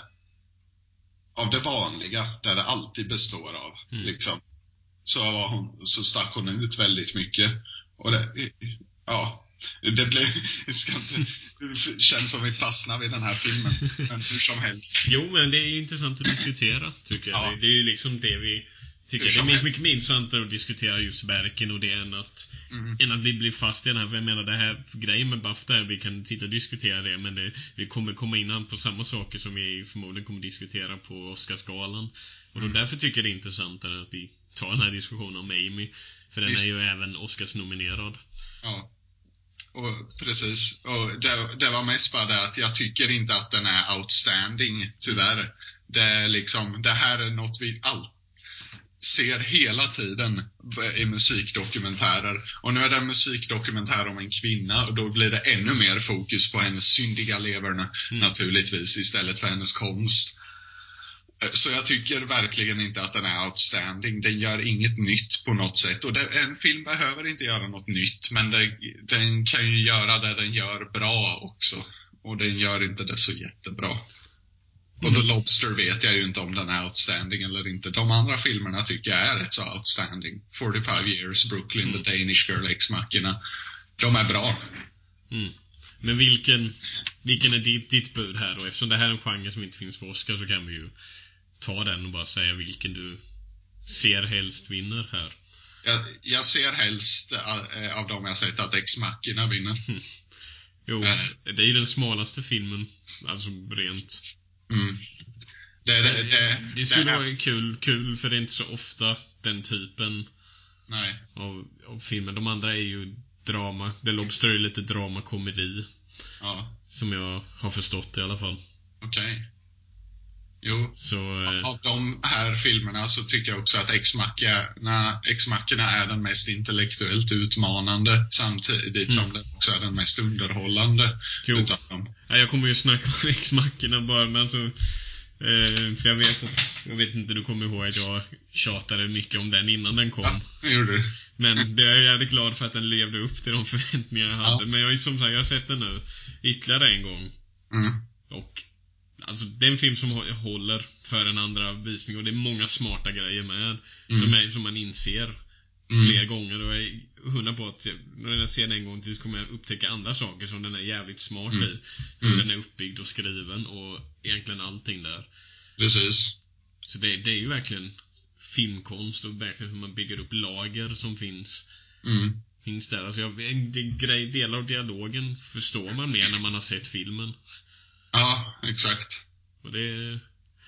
av det vanliga, där det alltid består av mm. liksom, så var hon, så stack hon ut väldigt mycket. Och det, ja, det blev, det ska inte, det känns som vi fastnar vid den här filmen, men hur som helst. Jo, men det är intressant att diskutera, tycker jag. Ja. Det är ju liksom det vi tycker. Det är mycket, mycket mer intressant att diskutera just Berken och det än att, mm. än att vi blir fast i den här. För jag menar, det här grejen med BAFTA, vi kan sitta och diskutera det, men det, vi kommer komma in på samma saker som vi förmodligen kommer diskutera på Oscarsgalan. Och då mm. därför tycker jag det är intressantare att vi tar den här diskussionen om Amy. För den Visst. är ju även Oscars-nominerad. Ja, och precis. Och det, det var mest bara det att jag tycker inte att den är outstanding, tyvärr. Det är liksom, det här är något vi alltid ser hela tiden i musikdokumentärer. Och nu är det en musikdokumentär om en kvinna, och då blir det ännu mer fokus på hennes syndiga leverna mm. naturligtvis, istället för hennes konst. Så jag tycker verkligen inte att den är outstanding. Den gör inget nytt på något sätt. Och det, en film behöver inte göra något nytt, men det, den kan ju göra det den gör bra också. Och den gör inte det så jättebra. Och The Lobster vet jag ju inte om den är outstanding eller inte. De andra filmerna tycker jag är rätt så outstanding. forty-five years, Brooklyn, mm. The Danish Girl, Ex Machina. De är bra. Mm. Men vilken, vilken är ditt, ditt bud här då? Eftersom det här är en genre som inte finns på Oscar, så kan vi ju ta den och bara säga vilken du ser helst vinner här. Jag, jag ser helst äh, av dem jag sett att Ex Machina vinner. Mm. Jo, äh. det är ju den smalaste filmen. Alltså rent... Mm. Det, det, det, det skulle det vara kul, kul, för det är inte så ofta den typen Nej. Av, av filmer. De andra är ju drama. The Lobster är lite drama-komedi. Ja. Som jag har förstått i alla fall. Okej. Okay. Jo, så, av, av de här filmerna så tycker jag också att Ex Machina, Ex Machina är den mest intellektuellt utmanande, samtidigt som mm. den också är den mest underhållande utav dem. Ja, jag kommer ju snacka om Ex Machina bara, men så, eh, för jag vet, jag vet inte, du kommer ihåg att jag tjatade mycket om den innan den kom. Ja, det gjorde du. Men det är jag är glad för att den levde upp till de förväntningar jag hade. Ja. Men jag är som sagt, jag har sett den nu ytterligare en gång. Mm. Och alltså, det är en film som håller för en andra visning. Och det är många smarta grejer med mm. som, är, som man inser mm. fler gånger. Och jag är hundra på att när jag ser den en gång till så kommer jag upptäcka andra saker som den är jävligt smart mm. i. Hur mm. den är uppbyggd och skriven och egentligen allting där. Precis. Så det, det är ju verkligen filmkonst och verkligen hur man bygger upp lager som finns. Mm. Finns där. Alltså jag, en grej, delar av dialogen förstår man mer när man har sett filmen. Ja, exakt. Och det är...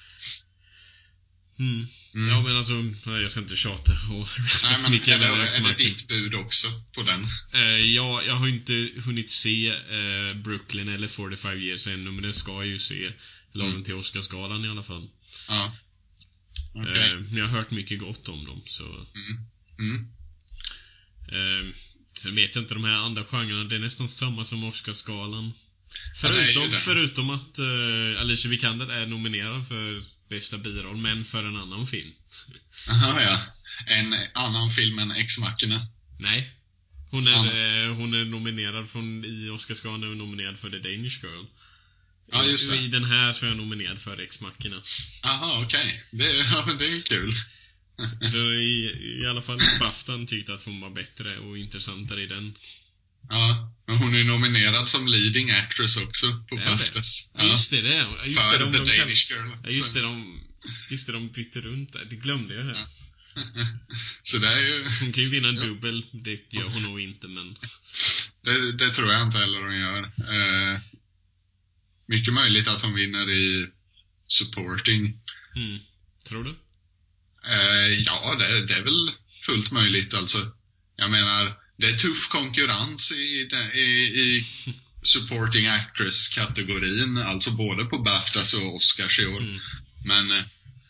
Mm. Mm. Ja, men alltså, nej, jag ska inte tjata. Och nej, men är, det, är det ditt bud också på den? Uh, ja, jag har inte hunnit se uh, Brooklyn eller forty-five years ännu, men det ska jag ju se lagom mm. till Oscarsgalan i alla fall. Ja. Okay. Uh, jag har hört mycket gott om dem, så... Mm. Mm. Uh, sen vet jag inte, de här andra genrerna, det är nästan samma som Oscarsgalan. Förutom, ja, förutom att uh, Alicia Vikander är nominerad för bästa biroll, men för en annan film. Aha, ja. En annan film än Ex Machina. Nej. Hon är, uh, hon är nominerad från, i Oscarsgalan är hon nominerad för The Danish Girl. Ja, just det. I den här så är jag nominerad för Ex Machina. Aha, okej. Okay. Det, ja, det är kul. Så i, i alla fall BAFTAn tyckte att hon var bättre och intressantare i den. Ja, men hon är nominerad som leading actress också på BAFTAs. Ja, just det, det är just för det, de, The de Danish kan, Girl. Ja, just det, de, just det, de bytte runt där. Det glömde jag här. Ja. Så det är ju... Hon kan ju vinna en dubbel, det gör hon nog inte, men... Det, det tror jag inte heller hon gör. Eh, mycket möjligt att hon vinner i supporting. Mm. Tror du? Eh, ja, det, det är väl fullt möjligt alltså. Jag menar, det är tuff konkurrens i, i, i supporting actress-kategorin, alltså både på BAFTAs och Oscars i år. Mm. Men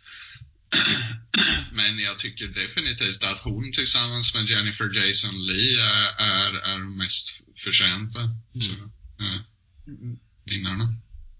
men jag tycker definitivt att hon tillsammans med Jennifer Jason Leigh är, är, är mest förtjänta. Mm. Så, ja, vinnarna.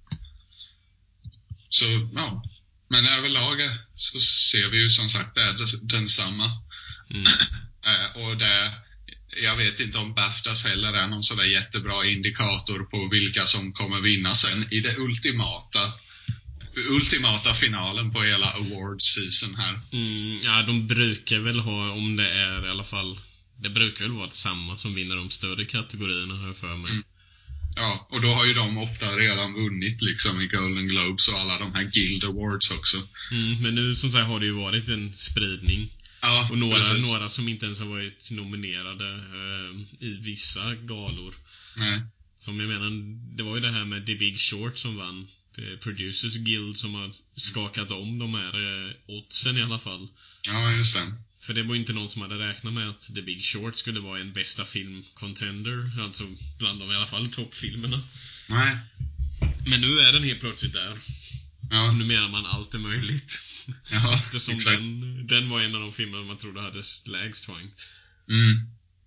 Så, ja. Men överlag så ser vi ju som sagt det är densamma. Mm. Och det jag vet inte om BAFTAs heller är någon sådär jättebra indikator på vilka som kommer vinna sen i det ultimata ultimata finalen på hela award season här. Mm, ja, de brukar väl ha, om det är i alla fall, det brukar väl vara samma som vinner de större kategorierna, har jag för mig. Mm. Ja, och då har ju de ofta redan vunnit liksom i Golden Globes och alla de här Guild Awards också. Mm, men nu som sagt har det ju varit en spridning. Ja, och några, några som inte ens har varit nominerade eh, i vissa galor. Nej. Som jag menar, det var ju det här med The Big Short som vann. Producers Guild som har skakat om de här eh, oddsen i alla fall. Ja, just det. För det var inte någon som hade räknat med att The Big Short skulle vara en bästa film-contender. Alltså bland de i alla fall toppfilmerna. Nej. Men nu är den helt plötsligt där. Ja. Och nu menar man allt är möjligt. Ja, eftersom den, den var en av de filmer man trodde hade lägst poäng. Mm.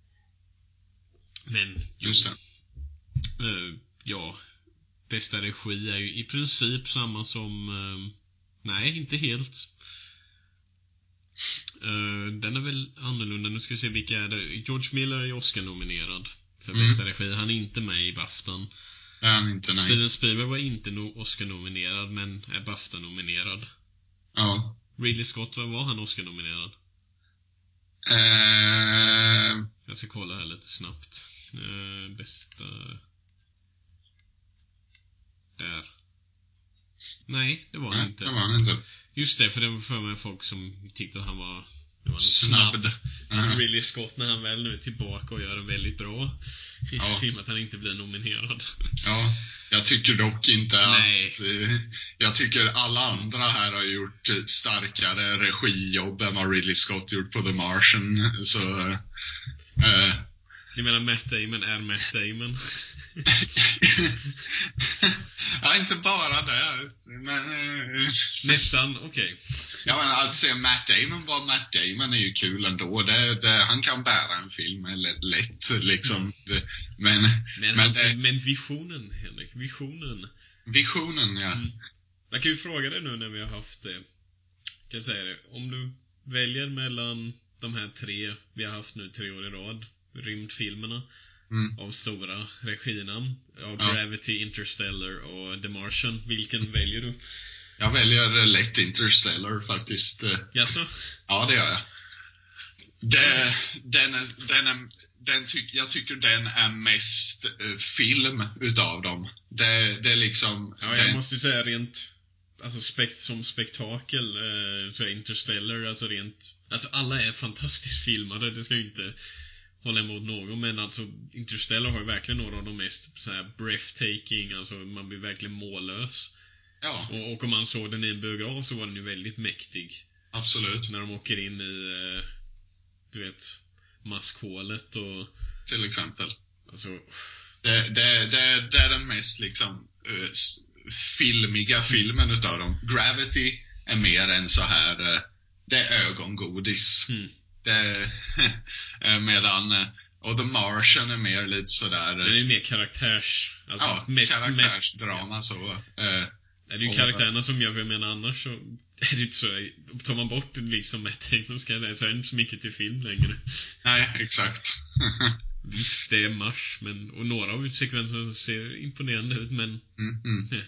Men just det. Uh, ja, bästa regi är ju i princip samma som uh, nej, inte helt. Uh, den är väl annorlunda. Nu ska vi se vilka är det. George Miller är Oscar-nominerad för mm. bästa regi. Han är inte med i BAFTAn. Är han inte, nej. Steven Spielberg var inte no- Oscar-nominerad, men är BAFTA-nominerad. Ja. Ridley Scott, var han Oscar-nominerad? Uh... Jag ska kolla här lite snabbt. Uh, bästa... Där. Nej, det var han Nej, inte. det var han inte. Just det, för det var för mig folk som tyckte att han var, var snabb. snabb. Ridley Scott, när han väl nu är tillbaka och gör det väldigt bra. Ja. I att han inte blir nominerad. Ja, jag tycker dock inte Nej. att... Eh, jag tycker alla andra här har gjort starkare regijobb än vad Ridley Scott gjort på The Martian. Så... Eh, Du menar Matt Damon är Matt Damon? Ja, inte bara det. Men, uh, nästan, okej. Okay. Ja, men att se Matt Damon vara Matt Damon är ju kul ändå. Det, det, han kan bära en film lätt, liksom. Det, men, men, men, det, men visionen, Henrik, visionen. Visionen, ja. Mm. Jag kan ju fråga dig nu när vi har haft det. Kan jag säga det? Om du väljer mellan de här tre vi har haft nu tre år i rad, rymdfilmerna. Mm. Av stora reginamn av ja. Gravity, Interstellar och The Martian. Vilken väljer du? Jag väljer lätt Interstellar faktiskt. Jaså? Ja, det gör jag. Det, den är, den är, den ty, jag tycker den är mest uh, film utav dem. Det, det är liksom... Ja, jag den... måste ju säga rent... Alltså spekt, som spektakel uh, så är Interstellar alltså rent... Alltså alla är fantastiskt filmade. Det ska ju inte... hålla emot någon, men alltså Interstellar har ju verkligen några av de mest så här breathtaking, alltså man blir verkligen mållös. Ja. Och, och om man såg den i en biograf så var den ju väldigt mäktig. Absolut. När de åker in i du vet maskhålet och till exempel. Alltså det, det, det, det är den mest liksom uh, filmiga filmen utav dem. Gravity är mer än så här uh, det är ögongodis. Mm. Det, medan och The Martian är mer lite sådär. Det är ju mer karaktärs, alltså ja, mest karaktärsdrama mest, så. Eh, det är ju karaktärerna som gör, för jag menar annars så är det inte så, tar man bort det liksom med tänk, ska det så är det inte så mycket till film längre. Nej, exakt. Visst, det är Mars, men och några av sekvenserna ser imponerande ut, men mm, mm.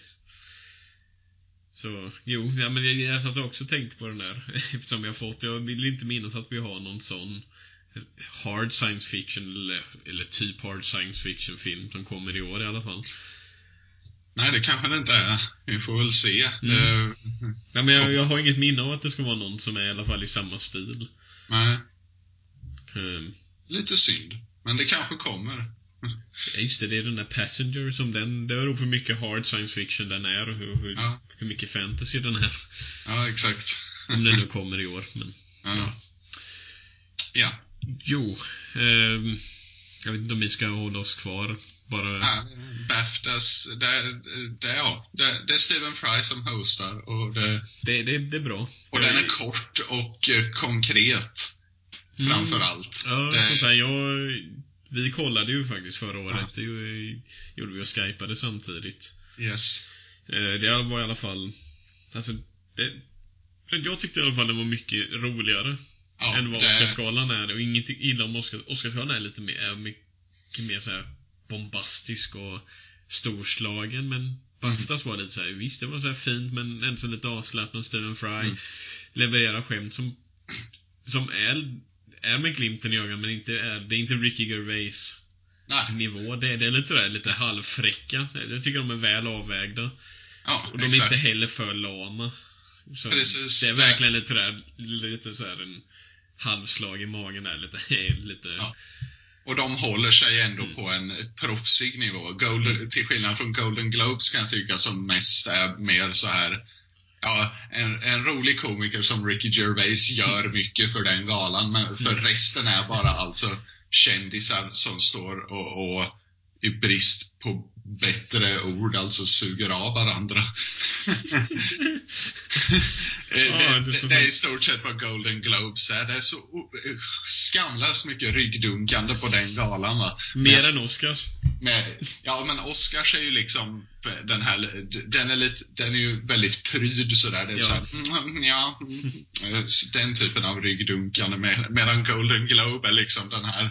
Så, jo, ja, men jag, jag satt också tänkt på den där. Eftersom jag fått, jag vill inte minnas att vi har någon sån hard science fiction eller, eller typ hard science fiction film som kommer i år i alla fall. Nej, det kanske det inte är. Vi får väl se. Mm. Uh, ja, men jag, jag har inget minne av att det ska vara någon som är i alla fall i samma stil. Nej. Um, Lite synd. Men det kanske kommer. Ja, just det, det är den där Passenger som den, det är nog för mycket hard science fiction den är och hur, hur, ja. hur mycket fantasy den är. Ja, exakt. Om den nu kommer i år, men ja. Ja. ja. Jo, eh, jag vet inte om vi ska hålla oss kvar bara. Ja, BAFTAs, det, det, ja, det, det är Stephen Fry som hostar och det, det, det, det är bra. Och den är kort och uh, konkret mm. framförallt. Ja, det, sånt här, jag vi kollade ju faktiskt förra året. Ja. Det gjorde vi och skypade samtidigt. Yes. Det var i alla fall... Alltså, det, jag tyckte i alla fall det var mycket roligare. ja, än vad det... Oscarsgalan är. Och ingenting illa om Oscar... Oscarsgalan är lite mer, är mycket mer så här bombastisk och storslagen, men BAFTAs var lite så här, visst det var så här fint, men ändå så lite avslappnad. Stephen Fry mm. levererar skämt som som är är med glimten i ögat, men inte är det är inte Ricky Gervais Nej. nivå. Det, det är lite där, lite halvfräcka. Jag tycker de är väl avvägda. Ja, och de exakt. är inte heller för lama. Så Precis. Det är verkligen lite där, lite så här en halvslag i magen där, lite lite ja. Och de håller sig ändå mm. på en proffsig nivå. Golden, mm. till skillnad från Golden Globes kan jag tycka som mest är mer så här. Ja, en, en rolig komiker som Ricky Gervais gör mycket för den galan, men för mm. resten är bara alltså kändisar som står och, och i brist på bättre ord alltså suger av varandra. det, ja, det, det, det är i stort sett vad Golden Globes är. Det är så skamlöst mycket ryggdunkande på den galan, va? Mer men, än Oscars. Med, ja, men Oscars är ju liksom den här, den är lite, den är ju väldigt pryd sådär. Det är ja. Så här, ja, den typen av ryggdunkande, med, medan Golden Globe är liksom den här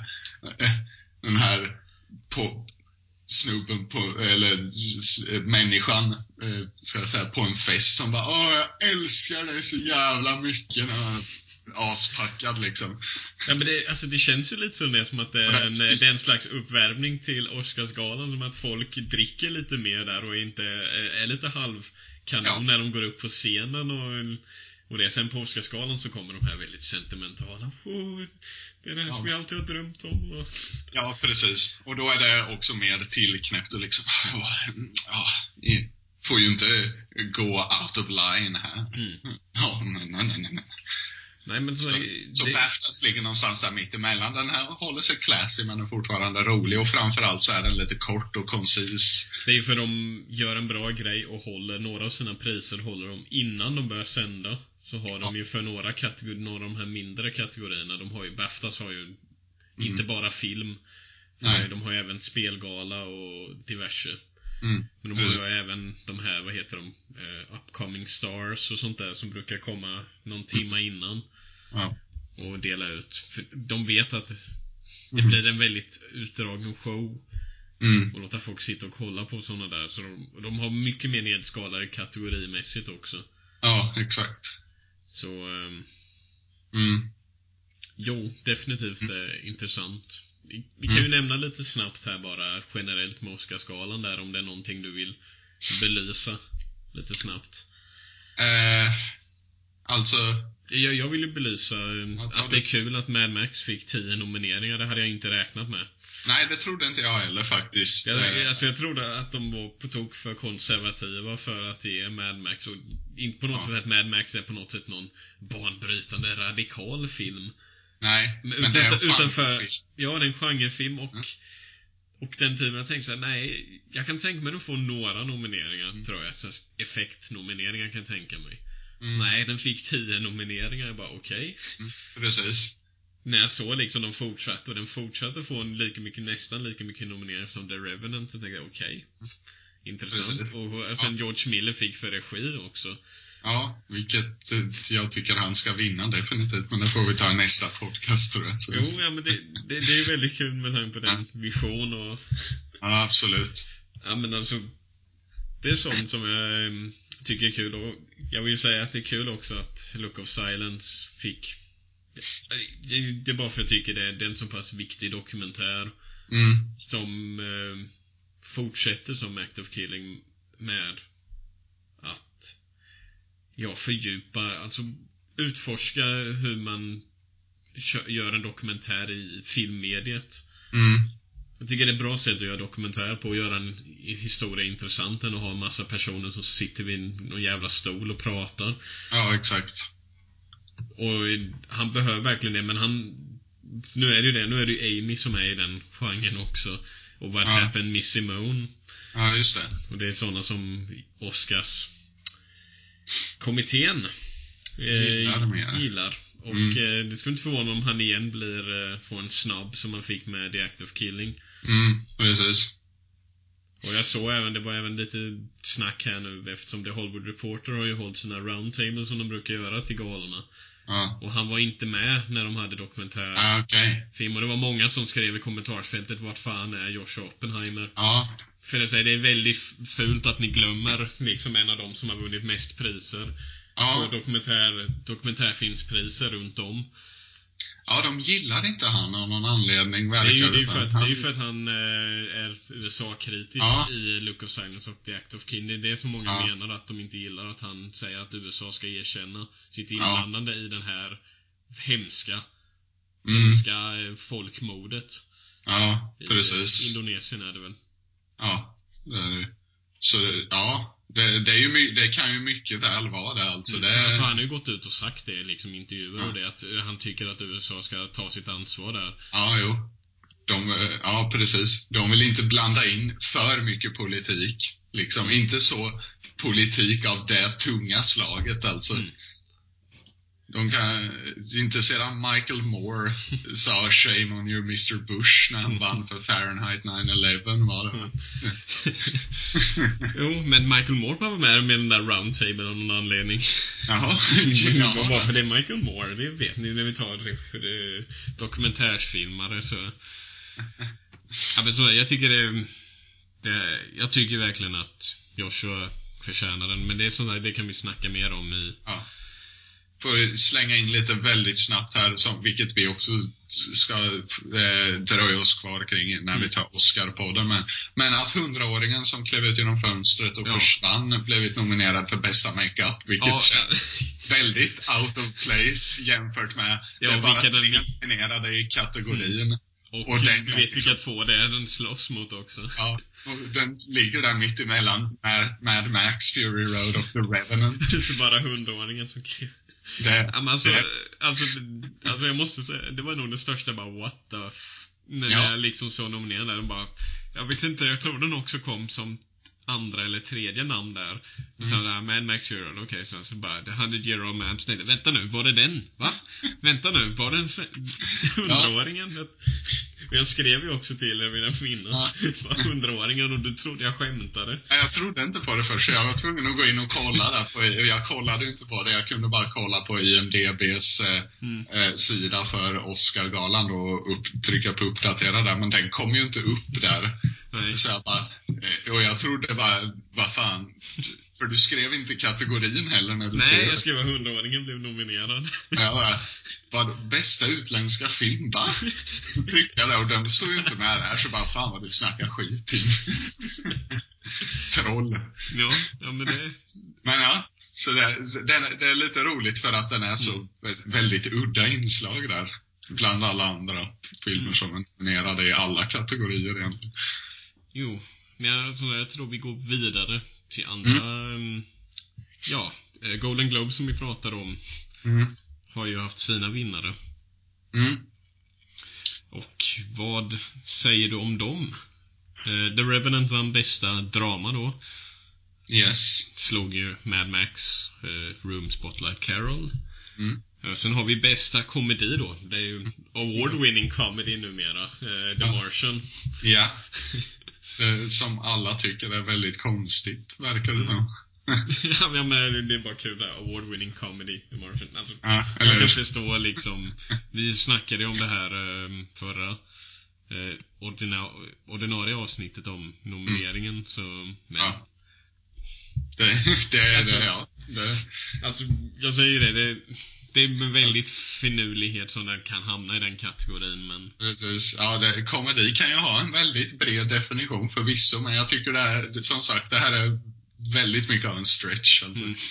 den här på snubben på, eller människan ska jag säga, på en fest som bara, åh jag älskar dig så jävla mycket, när man är aspackad liksom. Ja, men det, alltså det känns ju lite som det, som att det är en, det är en slags uppvärmning till Oscarsgalan, som att folk dricker lite mer där och inte är lite halvkanon ja. När de går upp på scenen och Och det är sen på Oscarsgalan så kommer de här väldigt sentimentala. Oh, det är det här ja. Som jag alltid har drömt om. Och... Ja, precis. Och då är det också mer tillknäppt och liksom, oh, ja, får ju inte gå out of line här. Mm. Ja, nej, nej, nej, nej. Nej, men så, så, det... så BAFTAs ligger någonstans där mitt emellan. Den här håller sig classy, men är fortfarande rolig. Och framförallt så är den lite kort och koncis. Det är ju för de gör en bra grej och håller några av sina priser håller de innan de börjar sända. Så har de ja. Ju för några kategorier, några av de här mindre kategorierna. De har ju, BAFTAs har ju mm. inte bara film. Nej. De har ju även spelgala och diverse. Mm. Men de har ju även de här, vad heter de? Uh, upcoming stars och sånt där som brukar komma någon timma mm. innan. Ja. Och dela ut. För de vet att det mm. blir en väldigt utdragen show. Mm. Och låta folk sitta och kolla på såna där. Så de, de har mycket mer nedskalade kategorimässigt också. Ja, exakt. Så um, mm. jo, definitivt mm. eh, intressant. Vi, vi kan mm. ju nämna lite snabbt här bara generellt med Oscarsgalan där, om det är någonting du vill belysa lite snabbt. Eh, alltså jag, jag vill ju belysa att det är kul att Mad Max fick tio nomineringar. Det hade jag inte räknat med. Nej, det trodde inte jag heller faktiskt. Jag, alltså, jag trodde att de var på tok för konservativa för att det är Mad Max. Och inte på något ja. Sätt att Mad Max är på något sätt någon banbrytande radikal film. Nej, men, men utan, det är en utanför, ja, det är en genrefilm och, mm. och den tiden jag tänkte så här, nej, jag kan tänka mig att få några nomineringar, mm. tror jag. Så effektnomineringar kan jag tänka mig. Mm. Nej, den fick tio nomineringar. Jag bara, okej. Okay. Mm, precis. När jag såg liksom de fortsatte, och den fortsatte få en lika mycket, nästan lika mycket nomineringar som The Revenant, så tänkte jag, okej. Okay. Intressant. Precis. Och, och sen ja. George Miller fick för regi också. Ja, vilket jag tycker han ska vinna definitivt. Men det får vi ta i nästa podcast, tror jag. Så. Jo, ja, men det, det, det är väldigt kul med tanke på den ja. Vision och... Ja, absolut. Ja, men alltså, det är sånt som jag tycker är kul. Och jag vill säga att det är kul också att Look of Silence fick... Det är bara för att jag tycker det är en så pass viktig dokumentär mm. som eh, fortsätter som Act of Killing med att ja, fördjupa, alltså utforska hur man gör en dokumentär i filmmediet. Mm. Jag tycker det är ett bra sätt att göra dokumentär på, att göra en historia intressant än att ha en massa personer som sitter vid någon jävla stol och pratar. Ja, exakt. Och han behöver verkligen det, men han nu är det ju det, nu är det ju Amy som är i den genren också. Och What ja. Happened Miss Simone. Ja, just det. Och det är sådana som Oscars kommittén eh, gillar, gillar. Och mm. eh, det skulle inte förvåna om han igen blir eh, får en snabb som han fick med The Act of Killing. Mm, precis. Och jag såg även, det var även lite snack här nu, eftersom The Hollywood Reporter har ju hållit sina roundtables som de brukar göra till galorna. Ja. Och han var inte med när de hade dokumentär ah, okay. film. Och det var många som skrev i kommentarsfältet, vart fan är Joshua Oppenheimer? Ja. För det är väldigt fult att ni glömmer liksom en av dem som har vunnit mest priser. Ja. På dokumentär, dokumentärfilmspriser runt om. Ja, de gillar inte han av någon anledning, verkar det. Är ju, det, är för att, det är ju för att han eh, är U S A-kritisk ja. i Look of Silence och The Act of Kin. Det är det som många ja. menar, att de inte gillar att han säger att U S A ska erkänna sitt inblandande ja. i den här hemska mm. hemska folkmordet. Ja, precis. I Indonesien är det väl. Ja, det är det. Så ja, det, det, är ju, det kan ju mycket väl vara det alltså. Mm. Det... Alltså han har ju gått ut och sagt det liksom intervjuer ja. och det, att han tycker att U S A ska ta sitt ansvar där. Ja, jo. De, ja, precis. De vill inte blanda in för mycket politik. Liksom inte så politik av det tunga slaget alltså. Mm. De kan inte sedan Michael Moore sa shame on you mister Bush när han vann för Fahrenheit nine eleven var det. Jo, men Michael Moore var med med den där roundtable av någon anledning. Jaha. Ja, varför det är Michael Moore, det vet ni när vi tar det, dokumentärsfilmare så. Ja, men så jag tycker det, det jag tycker verkligen att Joshua förtjänar den, men det är sånt där, det kan vi snacka mer om i. Ja. Får slänga in lite väldigt snabbt här, som, vilket vi också ska eh, dröja oss kvar kring när vi tar Oscar-podden. Men, men att hundraåringen som klev ut genom fönstret och ja. försvann blivit nominerad för bästa makeup, vilket ja. känns väldigt out of place jämfört med ja, det är bara tre nominerade i kategorin. Mm. Och, och den, du vet vilka två det är den slåss mot också. Ja, och den ligger där mitt emellan med Mad Max, Fury Road och The Revenant. Det bara hundraåringen som klev. Det, ja, alltså, det. Alltså, alltså jag måste säga, det var nog det största bara what the f- när ja. jag liksom så nominerade den bara, jag vet inte, jag tror den också kom som andra eller tredje namn där. Och så mm. där Mad Max Fury, okej, okay, så, så bara The hundred Year Old Man. Så vänta nu, var det den? Va? Vänta nu, var det en hundraåringen? Ja. Jag skrev ju också till er, vill jag minnas. Ja. hundraåringen, och du trodde jag skämtade. Nej, jag trodde inte på det först. Jag var tvungen att gå in och kolla där på, jag kollade inte på det. Jag kunde bara kolla på I M D B:s eh, mm. eh, sida för Oscar-galan då, och upp, trycka på uppdatera där. Men den kom ju inte upp där. Nej. Så jag bara, och jag trodde bara, vad fan, för du skrev inte kategorin heller när du Nej, skrev. Nej, jag skrev att hundraåringen blev nominerad. Ja, bara, bästa utländska film, va? Så tryckte jag där och den såg ju inte med där, så bara, fan vad du snackar skit till. Troll. Ja, ja men det... Men ja, så det, det, det är lite roligt för att den är så mm. väldigt udda inslag där. Bland alla andra filmer mm. som är nominerade i alla kategorier egentligen. Jo, men jag, så jag tror vi går vidare till andra mm. ja, Golden Globe som vi pratar om mm. har ju haft sina vinnare. Mm. Och vad säger du om dem? The Revenant vann bästa drama då. Yes. Slog ju Mad Max, uh, Room, Spotlight, Carol. Mm. Sen har vi bästa komedi då. Det är ju award-winning comedy numera, uh, The Martian. Ja. Det, som alla tycker är väldigt konstigt, verkar det som. Ja, men det är bara kul där. Award-winning comedy, The Martian. Alltså, ja, jag kan förstå liksom. Vi snackade om det här um, förra uh, ordina- ordinarie avsnittet om nomineringen. Mm. Så, men... Ja. Det, det är alltså, det, ja. Det. Alltså, jag säger det, det Det är med väldigt finurlighet som den kan hamna i den kategorin, men... Precis, ja, det, komedi kan ju ha en väldigt bred definition förvisso, men jag tycker det här, som sagt, det här är väldigt mycket av en stretch, alltså. Mm.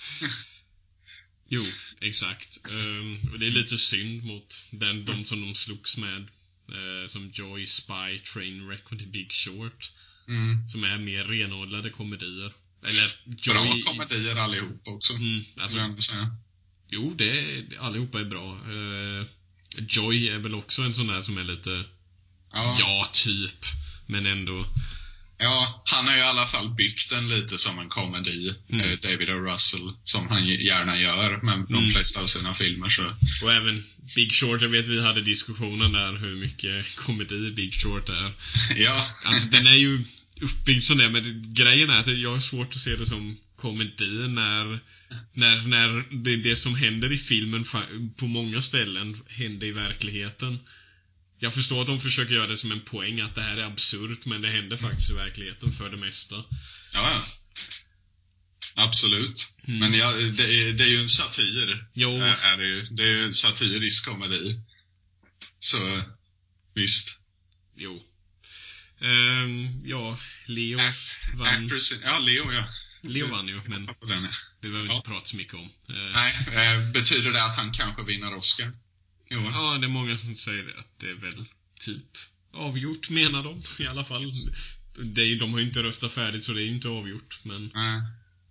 Jo, exakt. Um, och det är lite synd mot den, de som de slogs med, uh, som Joy, Spy, Trainwreck och The Big Short, mm. som är mer renodlade komedier. Eller Joy... Bra komedier allihop också, mm, alltså, vill jag säga. Jo, det, allihopa är bra. Uh, Joy är väl också en sån där som är lite... Ja, ja typ. Men ändå... Ja, han har ju i alla fall byggt den lite som en komedi, mm. eh, David O. Russell, som han gärna gör med mm. de flesta av sina filmer. Så. Och även Big Short, jag vet vi hade diskussionen där hur mycket komedi Big Short är. Ja. Alltså den är ju uppbyggd som det, men grejen är att jag har svårt att se det som komedi när, när, när det, det som händer i filmen på många ställen händer i verkligheten. Jag förstår att de försöker göra det som en poäng att det här är absurt, men det händer faktiskt i verkligheten för det mesta. Ja, absolut. Mm. Men ja, det, är, det är ju en satir. Jo. Är det, ju. Det är ju en satirisk komedi. Så, visst. Jo. Um, ja, Leo A- vann. Actress, ja, Leo, ja. Leo vann ju, men det behöver vi ja. inte prata så mycket om. Uh, Nej, eh, betyder det att han kanske vinner Oscar? Jo. Ja, det är många som säger att det är väl typ avgjort, menar de i alla fall. Det är, de har ju inte röstat färdigt, så det är ju inte avgjort, men... Nej.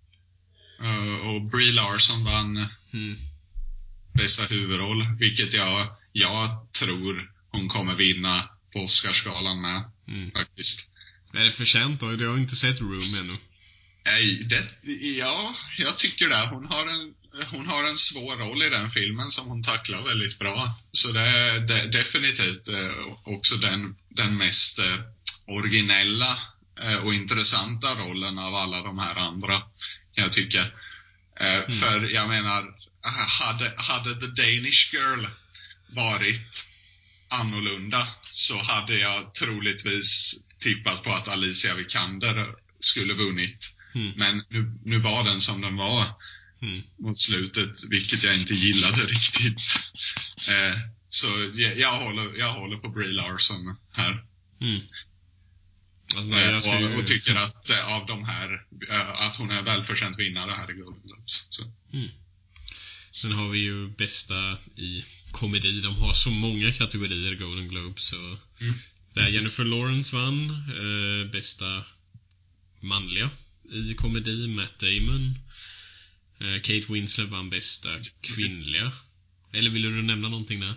Uh, och Brie Larson vann mm. bästa huvudroll, vilket jag, jag tror hon kommer vinna på Oscarsgalan med, mm. faktiskt. Är det förtjänt då? Jag har inte sett Room ännu. Nej, det, ja, jag tycker det. Hon har en hon har en svår roll i den filmen som hon tacklar väldigt bra. Så det är det, definitivt eh, också den, den mest eh, originella eh, och intressanta rollen av alla de här andra, jag tycker. Eh, mm. För jag menar, hade, hade The Danish Girl varit annorlunda så hade jag troligtvis tippat på att Alicia Vikander skulle vunnit. Mm. Men nu, nu var den som den var mm. mot slutet, vilket jag inte gillade riktigt. Eh, så jag, jag, håller, jag håller på Brie Larson här. Mm. Alltså, eh, och, och tycker att eh, av de här eh, att hon är välförtjänt vinnare här i Golden Globes. Så. Mm. Sen har vi ju bästa i komedi. De har så många kategorier Golden Globes. Så mm. där Jennifer Lawrence vann eh, bästa manliga i komedi, Matt Damon. eh, Kate Winslet vann bästa kvinnliga. Eller ville du nämna någonting där?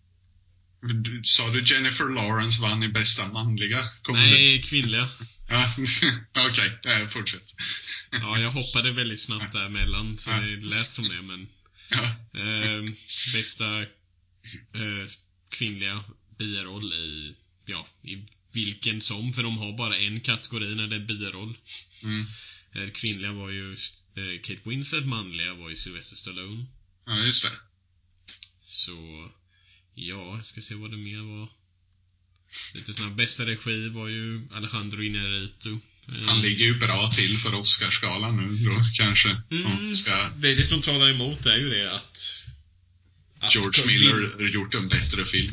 Sa du Jennifer Lawrence vann i bästa manliga komedi? Nej, kvinnliga. Ja, okej, okay, fortsätt. Ja, jag hoppade väldigt snabbt där mellan, så det lät som det, men ja. eh, bästa eh, kvinnliga biroll i, ja, i vilken som, för de har bara en kategori när det är biroll. Mm. eh, Kvinnliga var ju eh, Kate Winslet, manliga var ju Sylvester Stallone. Ja, just det. Så ja, jag ska se vad det mer var. Lite snabbt. Bästa regi var ju Alejandro Inarritu. Han ligger ju bra till för Oscarsgalan nu då, kanske. Mm, ska... Det, det som talar emot är ju det att, att George att... Miller har gjort en bättre film.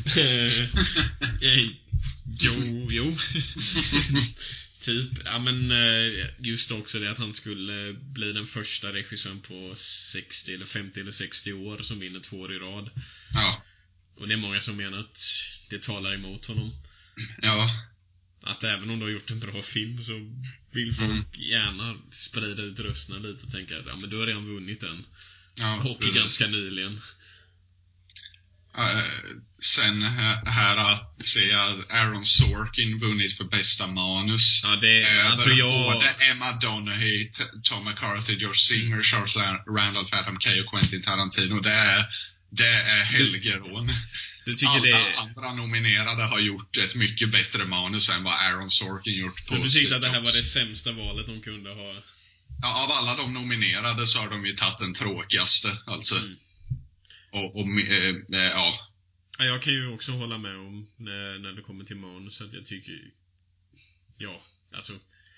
jo, jo. Typ, ja, men just också det att han skulle bli den första regissören på sextio eller femtio eller sextio år som vinner två år i rad. Ja. Och det är många som menar att det talar emot honom. Ja. Att även om du har gjort en bra film så vill folk mm. gärna sprida ut rösterna lite och tänka att ja, men du har redan vunnit den. Ja, och precis. Ganska nyligen. Uh, sen här att se att Aaron Sorkin vunnit för bästa manus. Ja, det är alltså jag... både Emma Donoghue, Tom McCarthy, George Singer, Charles Randolph, Adam Kay och Quentin Tarantino. Det är Det är helgerån. Alla det... andra nominerade har gjort ett mycket bättre manus än vad Aaron Sorkin gjort. Så du tyckte att det här var det sämsta valet de kunde ha? Ja, av alla de nominerade så har de ju tagit den tråkigaste, alltså. Mm. Och, och äh, äh, ja. Ja, jag kan ju också hålla med om när, när det kommer till manus att jag tycker, ja, alltså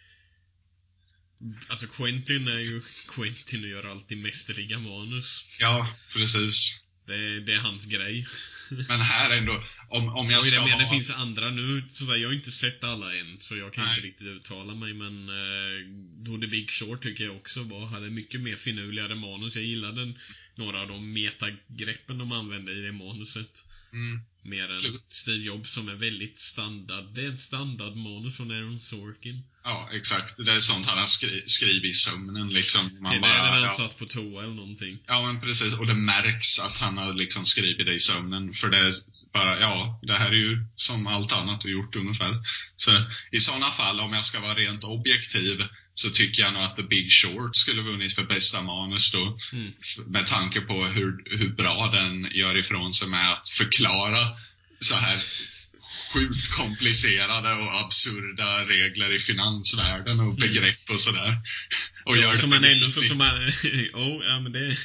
Alltså Quentin är ju Quentin och gör alltid mästerliga manus. Ja, precis. Det, det är hans grej. Men här ändå, om, om jag ska det, men ha... det finns andra nu, så där, jag har inte sett alla än, så jag kan Nej. inte riktigt uttala mig. Men eh, The Big Short tycker jag också var, hade mycket mer finurligare manus. Jag gillade några av de metagreppen de använde i det manuset. Mm. Mer än Plus. Steve Jobs som är väldigt standard. Det är en standardmanus från Aaron Sorkin. Ja, exakt. Det är sånt han har skri- skrivit i sömnen liksom. Man det är bara, när han ja. satt på toa eller någonting. Ja, men precis. Och det märks att han har liksom skrivit det i sömnen. För det är bara, ja, det här är ju som allt annat du gjort ungefär. Så i sådana fall, om jag ska vara rent objektiv, så tycker jag nog att The Big Short skulle vunnit för bästa manus då. Mm. Med tanke på hur, hur bra den gör ifrån sig med att förklara så här sjukt komplicerade och absurda regler i finansvärlden och begrepp och sådär. Och ja, gör som det man ändå så, som man oh, ja men det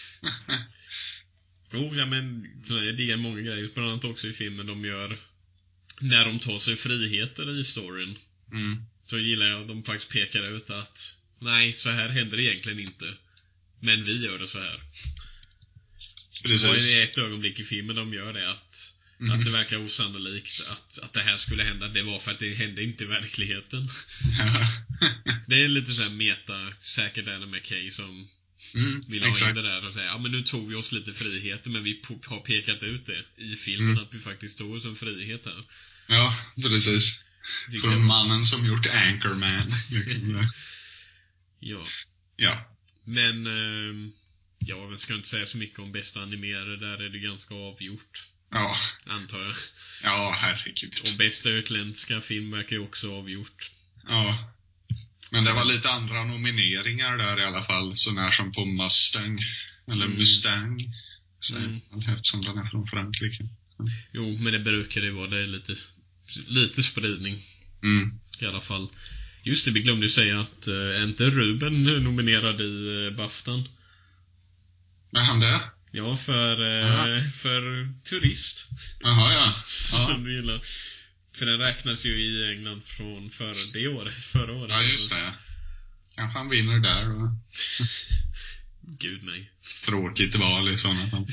oh, ja men det är många grejer, bland annat också i filmen de gör när de tar sig friheter i storyn. Mm. Så gillar jag att de faktiskt pekar ut att nej, så här händer det egentligen inte. Men vi gör det så här. Precis. Det var ett ögonblick i filmen de gör det att, mm. att det verkar osannolikt att, att det här skulle hända. Det var för att det hände inte i verkligheten. Det är lite så här meta, säkert Adam McKay som mm, vill ha exakt. In det där och säga ja men nu tog vi oss lite friheter, men vi har pekat ut det i filmen mm. att vi faktiskt tog oss en frihet här. Ja, precis. Från mannen som gjort Anchorman liksom. Ja. Ja. Men eh, jag ska inte säga så mycket om bästa animerade. Där är det ganska avgjort. Ja. Antar jag. Ja, herregud. Och bästa utländska film verkar ju också avgjort. Ja. Men det var lite andra nomineringar där i alla fall. Så när som på Mustang. Eller mm. Mustang. Så mm. eftersom den är från Frankrike. Så. Jo, men det brukar det vara. Det är lite, lite spridning. Mm. I alla fall. Just det, vi glömde ju säga att äh, inte Ruben nominerad i äh, Baftan. Är han det? Ja, för, äh, för turist. Jaha, ja. Som du gillar. För den räknas ju i England från förra, det året, förra året. Ja, just det. Kanske han vinner där. Och... Gud, nej. Tråkigt val i sådana fall.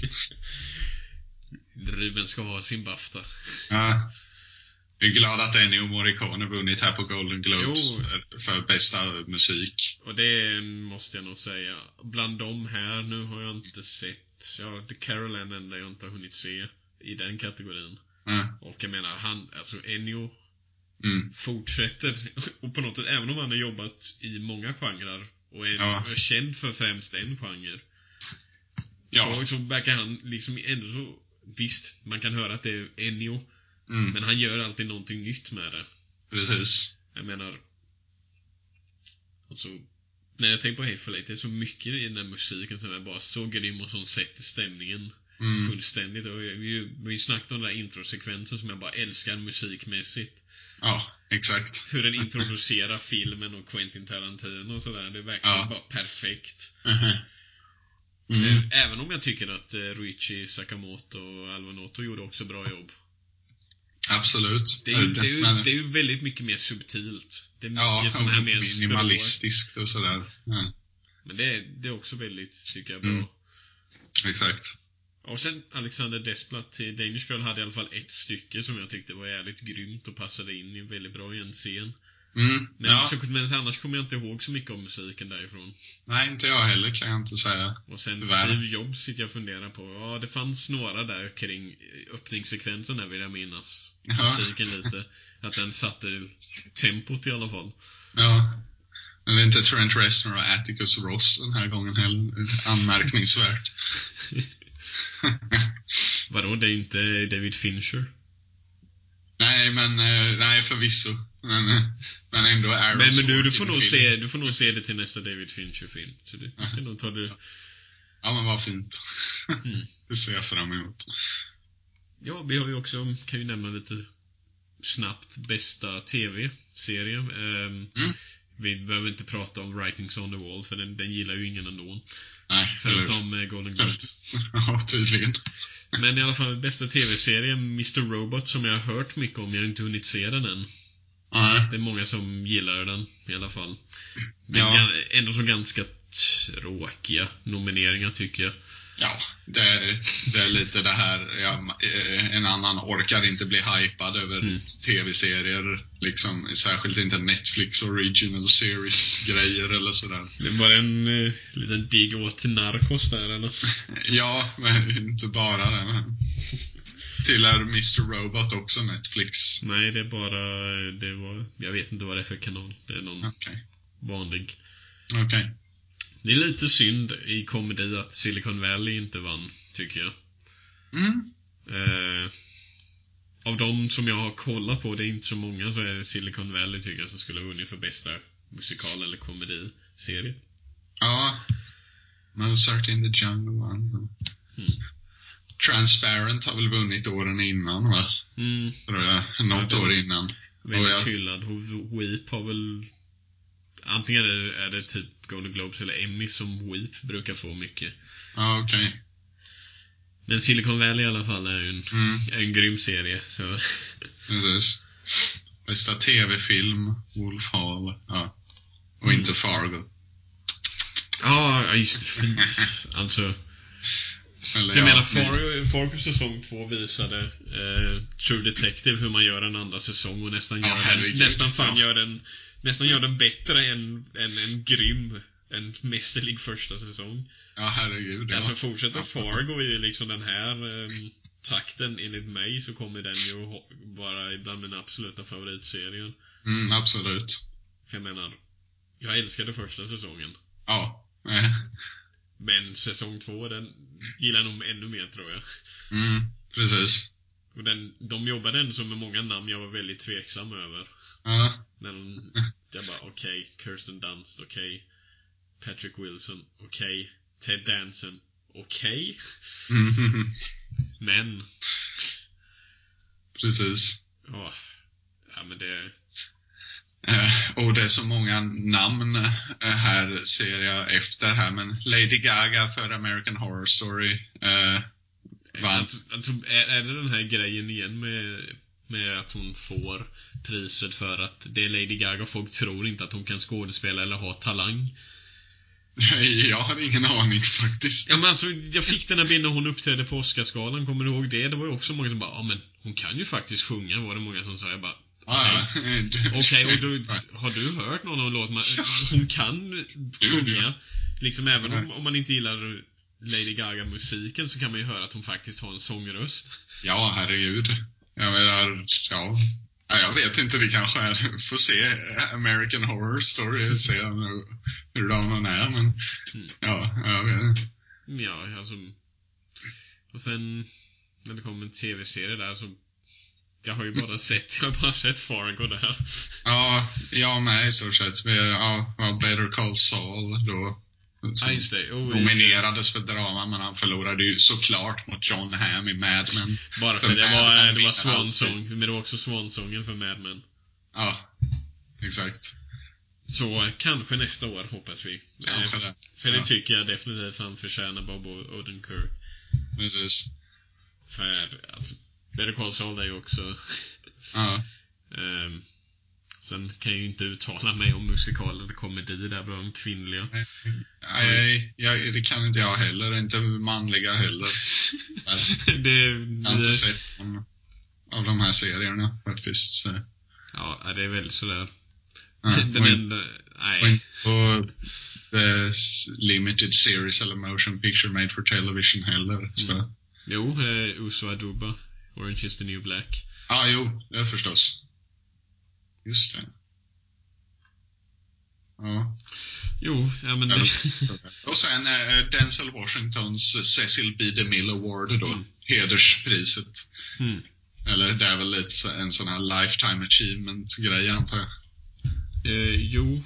Ruben ska ha sin Bafta. Ja. Jag är glad att Ennio Morricone vunnit här på Golden Globes jo. för bästa musik. Och det måste jag nog säga. Bland dem här, nu har jag inte sett... Ja, The Carol är den enda jag inte har hunnit se i den kategorin. Mm. Och jag menar, han, alltså Ennio mm. fortsätter. Och på något sätt, även om han har jobbat i många genrer och är, ja. är känd för främst en genre. Ja. Så, så verkar han liksom ändå så... Visst, man kan höra att det är Ennio. Mm. Men han gör alltid någonting nytt med det. Precis. Jag menar, alltså, när jag tänker på Hateful Eight, det är så mycket i den här musiken som är bara så grym och som sätter stämningen mm. fullständigt. Och vi, vi snackade om den där introsekvensen som jag bara älskar musikmässigt. Ja, exakt. Hur den introducerar filmen och Quentin Tarantino och sådär. Det är verkligen ja. bara perfekt. Mm-hmm. Mm. Även om jag tycker att Ruichi Sakamoto och Alvar Noto gjorde också bra jobb. Absolut. Det är, det, är ju, men... det är ju väldigt mycket mer subtilt. Det är mycket ja, sån här mer minimalistiskt och sådär. Ja. Men det är, det är också väldigt, tycker jag, bra. Mm. Exakt. Och sen Alexander Desplat till Danish Girl hade i alla fall ett stycke som jag tyckte var jävligt grymt och passade in i väldigt bra i en scen. Mm, men, ja. så, men annars kommer jag inte ihåg så mycket om musiken därifrån. Nej, inte jag heller, kan jag inte säga. Och sen Steve Jobs sitter jag funderar på. Ja, det fanns några där kring öppningssekvensen där, vill jag minnas. Ja. Musiken lite. Att den satte tempot i alla fall. Ja. Men det är inte Trent Reznor och Atticus Ross den här gången heller. Anmärkningsvärt. Vadå, det är inte David Fincher? Nej, men nej, förvisso. Men, men ändå Aaron Men, men du, du får nog se, du får nog se det till nästa David Fincher-film. Så du, du ska nog ta det. Ja, men vad fint. Mm. Det ser jag fram emot. Ja, vi har ju också, kan ju nämna lite snabbt, bästa tv-serie. Um, mm. Vi behöver inte prata om Writings on the Wall, för den, den gillar ju ingen ändå. Nej, förutom eller... Golden Globes. Ja, tydligen. Men i alla fall bästa tv-serien mister Robot, som jag har hört mycket om. Jag har inte hunnit se den än. Nej. Det är många som gillar den i alla fall. Men ja. ändå så ganska tråkiga nomineringar, tycker jag. Ja, det är, det är lite det här, ja, en annan orkar inte bli hypad över mm. tv-serier, liksom, särskilt inte Netflix original series grejer eller sådär. Det var en eh, liten digg åt Narcos där, eller? Ja, men inte bara det. Men... Tillhör mister Robot också Netflix? Nej, det är bara, det var, jag vet inte vad det är för kanal. Det är någon okay. vanlig. Okej. Okay. Det är lite synd i komedi att Silicon Valley inte vann, tycker jag. Mm. Eh, av de som jag har kollat på, det är inte så många, så är det Silicon Valley, tycker jag, som skulle ha vunnit för bästa musikal eller komediserie. Ja. Mozart in the Jungle vann. Mm. Transparent har väl vunnit åren innan, va? Mm. Tror jag, något år innan. Väldigt jag... hyllad. Weep har väl... Antingen är det, är det typ Golden Globes eller Emmy som Weep brukar få mycket. Ja, okej. Okay. Men Silicon Valley i alla fall är en, mm. en grym serie. Så. Precis. Bästa tv-film, Wolf Hall. Ja. Och mm. inte Fargo. Ja, just det. Alltså... Eller, jag ja, menar Fargo, Fargo säsong två visade eh, True Detective hur man gör en andra säsong och nästan gör ja, den, nästan fan ja. gör den nästan gör den bättre än, än en grym en mästerlig första säsong. Ja, herregud. Ja. Alltså fortsätter ja. Fargo i liksom den här eh, takten enligt mig så kommer den ju vara bland mina absoluta favoritserier. Mm, absolut. För jag menar, jag älskade första säsongen. Ja. Men säsong två, den gillar nog ännu mer, tror jag. Mm, precis. Och den, de jobbade ändå som med många namn jag var väldigt tveksam över. Ja. När de, jag bara, okej, okay, Kirsten Dunst, okej. Okay. Patrick Wilson, okej. Okay. Ted Danson, okej. Okay. Mm. Men. Precis. Åh, ja men det... Uh, och det är så många namn uh, här ser jag efter här, men Lady Gaga för American Horror Story uh, vann. Alltså, alltså är, är det den här grejen igen med, med att hon får priset för att det är Lady Gaga och folk tror inte att hon kan skådespela eller ha talang? Jag har ingen aning faktiskt. Ja, men alltså, jag fick den här bilden när hon uppträdde på Oscarsgalan, kommer du ihåg det? Det var ju också många som bara, ja men hon kan ju faktiskt sjunga, var det många som sa. Jag bara, okej, okay. okay, och du, har du hört någon av låtarna? Hon kan sjunga. Liksom även om, om man inte gillar Lady Gaga-musiken så kan man ju höra att hon faktiskt har en sångröst. Ja, herregud. Jag menar, ja. Jag vet inte, det kanske är. Får se American Horror Story, se hur hon är, men mm. ja, jag vet. Ja, alltså. Och sen när det kommer en tv-serie där så jag har ju bara sett, jag har bara sett Fargo där. Ja, jag med i stort sett. Ja, Better Call Saul då. Ja, just det. Oh, nominerades för drama, men han förlorade ju såklart mot John Hamm i Mad Men. Bara för, för det var, det var Swansong, men det var också Swansongen för Mad Men. Ja, exakt. Så kanske nästa år, hoppas vi. Kanske eh, det. För det ja. tycker jag definitivt han förtjänar, Bob Odenkirk. Precis. För, alltså, Better Call Saul är ju också... Ja. um, Sen kan jag ju inte uttala mig om musikal eller komedi där bland de kvinnliga. Nej, nej jag, det kan inte jag heller. Inte manliga heller. det, jag har inte sett någon av de här serierna faktiskt. Så. Ja, det är väl sådär. Ja, Den enda... Nej. Och inte på the limited series eller motion picture made for television heller. Så. Mm. Jo, eh, Uso Aduba. Orange is the New Black. Ja, ah, jo, det förstås. Just det. Ja. Jo, ja men det... Och sen äh, Denzel Washingtons Cecil B. DeMille Award då. Mm. Hederspriset. Mm. Eller det är väl lite en sån här lifetime achievement grej, antar jag. Eh, jo.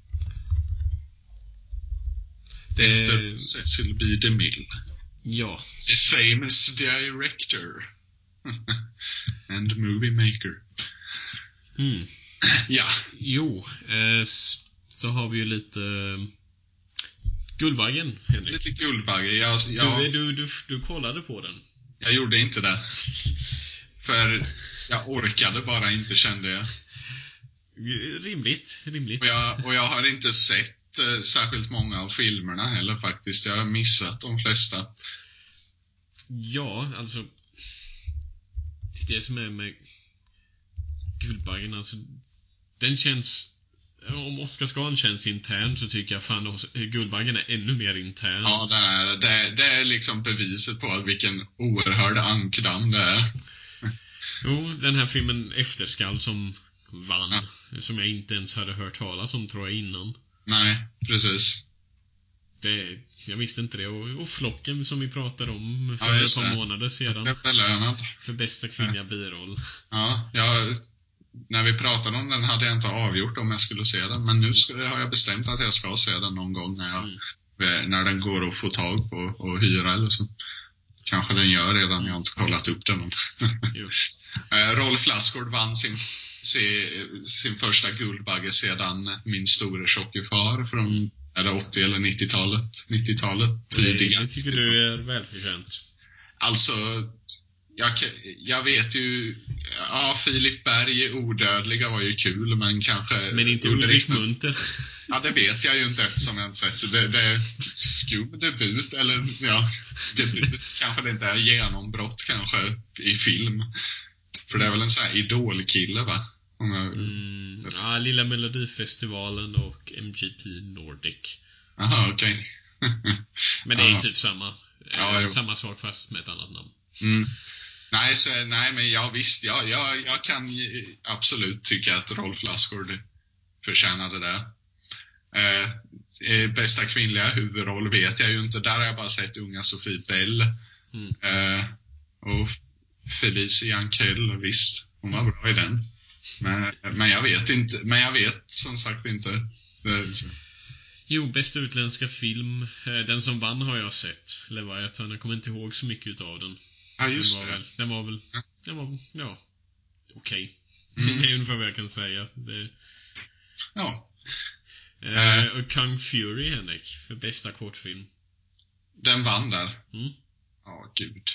Det... Efter Cecil B. DeMille. Ja. The famous director. And movie maker. Mm. Ja. Jo, eh, så har vi ju lite eh, Guldbaggen, Henrik. Lite Guldbagge, jag, jag, du, du, du, du kollade på den. Jag gjorde inte det. För jag orkade bara inte, kände jag. Rimligt, rimligt. Och jag, och jag har inte sett eh, särskilt många av filmerna heller faktiskt. Jag har missat de flesta. Ja, alltså det som är med Guldbaggen, alltså den känns, om Oscarsgalan känns intern så tycker jag fan att Guldbaggen är ännu mer intern. Ja, det är, det, det är liksom beviset på att vilken oerhörd ankdamm det är. Jo, den här filmen Efterskall som vann, ja. Som jag inte ens hade hört talas om, tror jag, innan. Nej, precis. Det, jag visste inte det. Och, och Flocken som vi pratade om för ja, ett par månader sedan. Belönad. För bästa kvinnliga ja. biroll. Ja, jag, när vi pratade om den hade jag inte avgjort om jag skulle se den. Men nu ska, har jag bestämt att jag ska se den någon gång när, jag, mm. när den går att få tag på och hyra eller så. Kanske den gör redan, jag har inte kollat upp den. Jo. Uh, Rolf Lassgård vann sin, sin, sin första Guldbagge sedan Min store tjocke far från är det åttio- eller nittiotalet. nittiotalet tidiga. Det tycker du är välförtjänt. Alltså, jag, jag vet ju... Ja, Filip Berg Odödliga var ju kul, men kanske... Men inte Ulrik Munter. Ja, det vet jag ju inte eftersom jag inte sett det. Det är skum debut, eller ja, debut kanske det inte är, genombrott kanske i film. För det är väl en sån här idolkille, va? Om jag... mm, ja, Lilla Melodifestivalen och M G P Nordic. Aha, okej. Okay. Men det är typ samma. Ja, samma sak fast med ett annat namn. Mm. Nej, så, nej, men jag visst, jag, jag, jag kan absolut tycka att Rolf Lassgård förtjänade det. Eh, bästa kvinnliga huvudroll vet jag ju inte. Där har jag bara sett unga Sofie Bell. Mm. Eh, och Felicia Jankell, visst. Hon var bra i den. Men, men jag vet inte. Men jag vet som sagt inte. Det, jo, bästa utländska film. Den som vann har jag sett. Leviathan, jag kommer inte ihåg så mycket utav den. Ja, just den var det. Väl, den var väl... Ja. Den var, ja, okej. Okay. Mm. Det är ungefär vad jag kan säga. Det... Ja. Eh, och Kung Fury, Henrik, för bästa kortfilm. Den vann där. Mm. Ja, gud.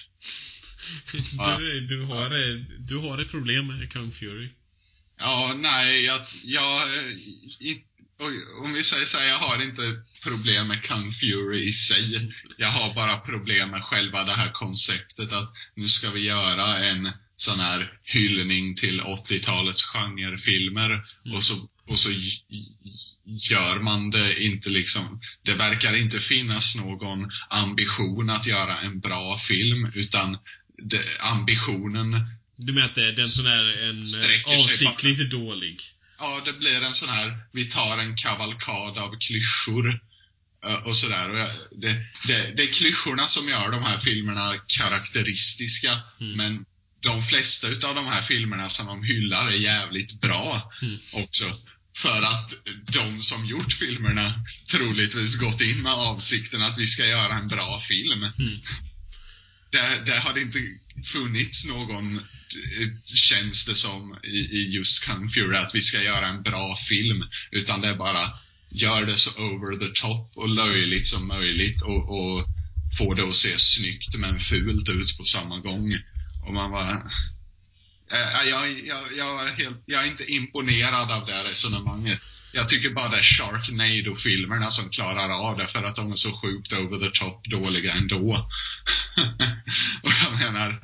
du, du, har, ja. du har ett problem med Kung Fury. Ja, nej, jag... jag i, om vi säger så här, jag har inte problem med Kung Fury i sig. Jag har bara problem med själva det här konceptet att nu ska vi göra en sån här hyllning till åttiotalets genrefilmer. Mm. Och så Och så gör man det inte liksom... Det verkar inte finnas någon ambition att göra en bra film, utan det, ambitionen... Du menar att det är en sån här en avsiktligt dålig? Ja, det blir en sån här... Vi tar en kavalkad av klyschor och sådär. Och det, det, det är klyschorna som gör de här filmerna karaktäristiska, mm. men de flesta utav de här filmerna som de hyllar är jävligt bra mm. också. För att de som gjort filmerna troligtvis gått in med avsikten att vi ska göra en bra film. Mm. Där, där har det inte funnits någon, känns det som, i, i just Kung Fury att vi ska göra en bra film. Utan det är bara, gör det så over the top och löjligt som möjligt. Och, och få det att se snyggt men fult ut på samma gång. Och man bara... Jag, jag, jag, är helt, jag är inte imponerad av det här resonemanget. Jag tycker bara det är Sharknado-filmerna som klarar av det, för att de är så sjukt over the top dåliga ändå. Och jag menar,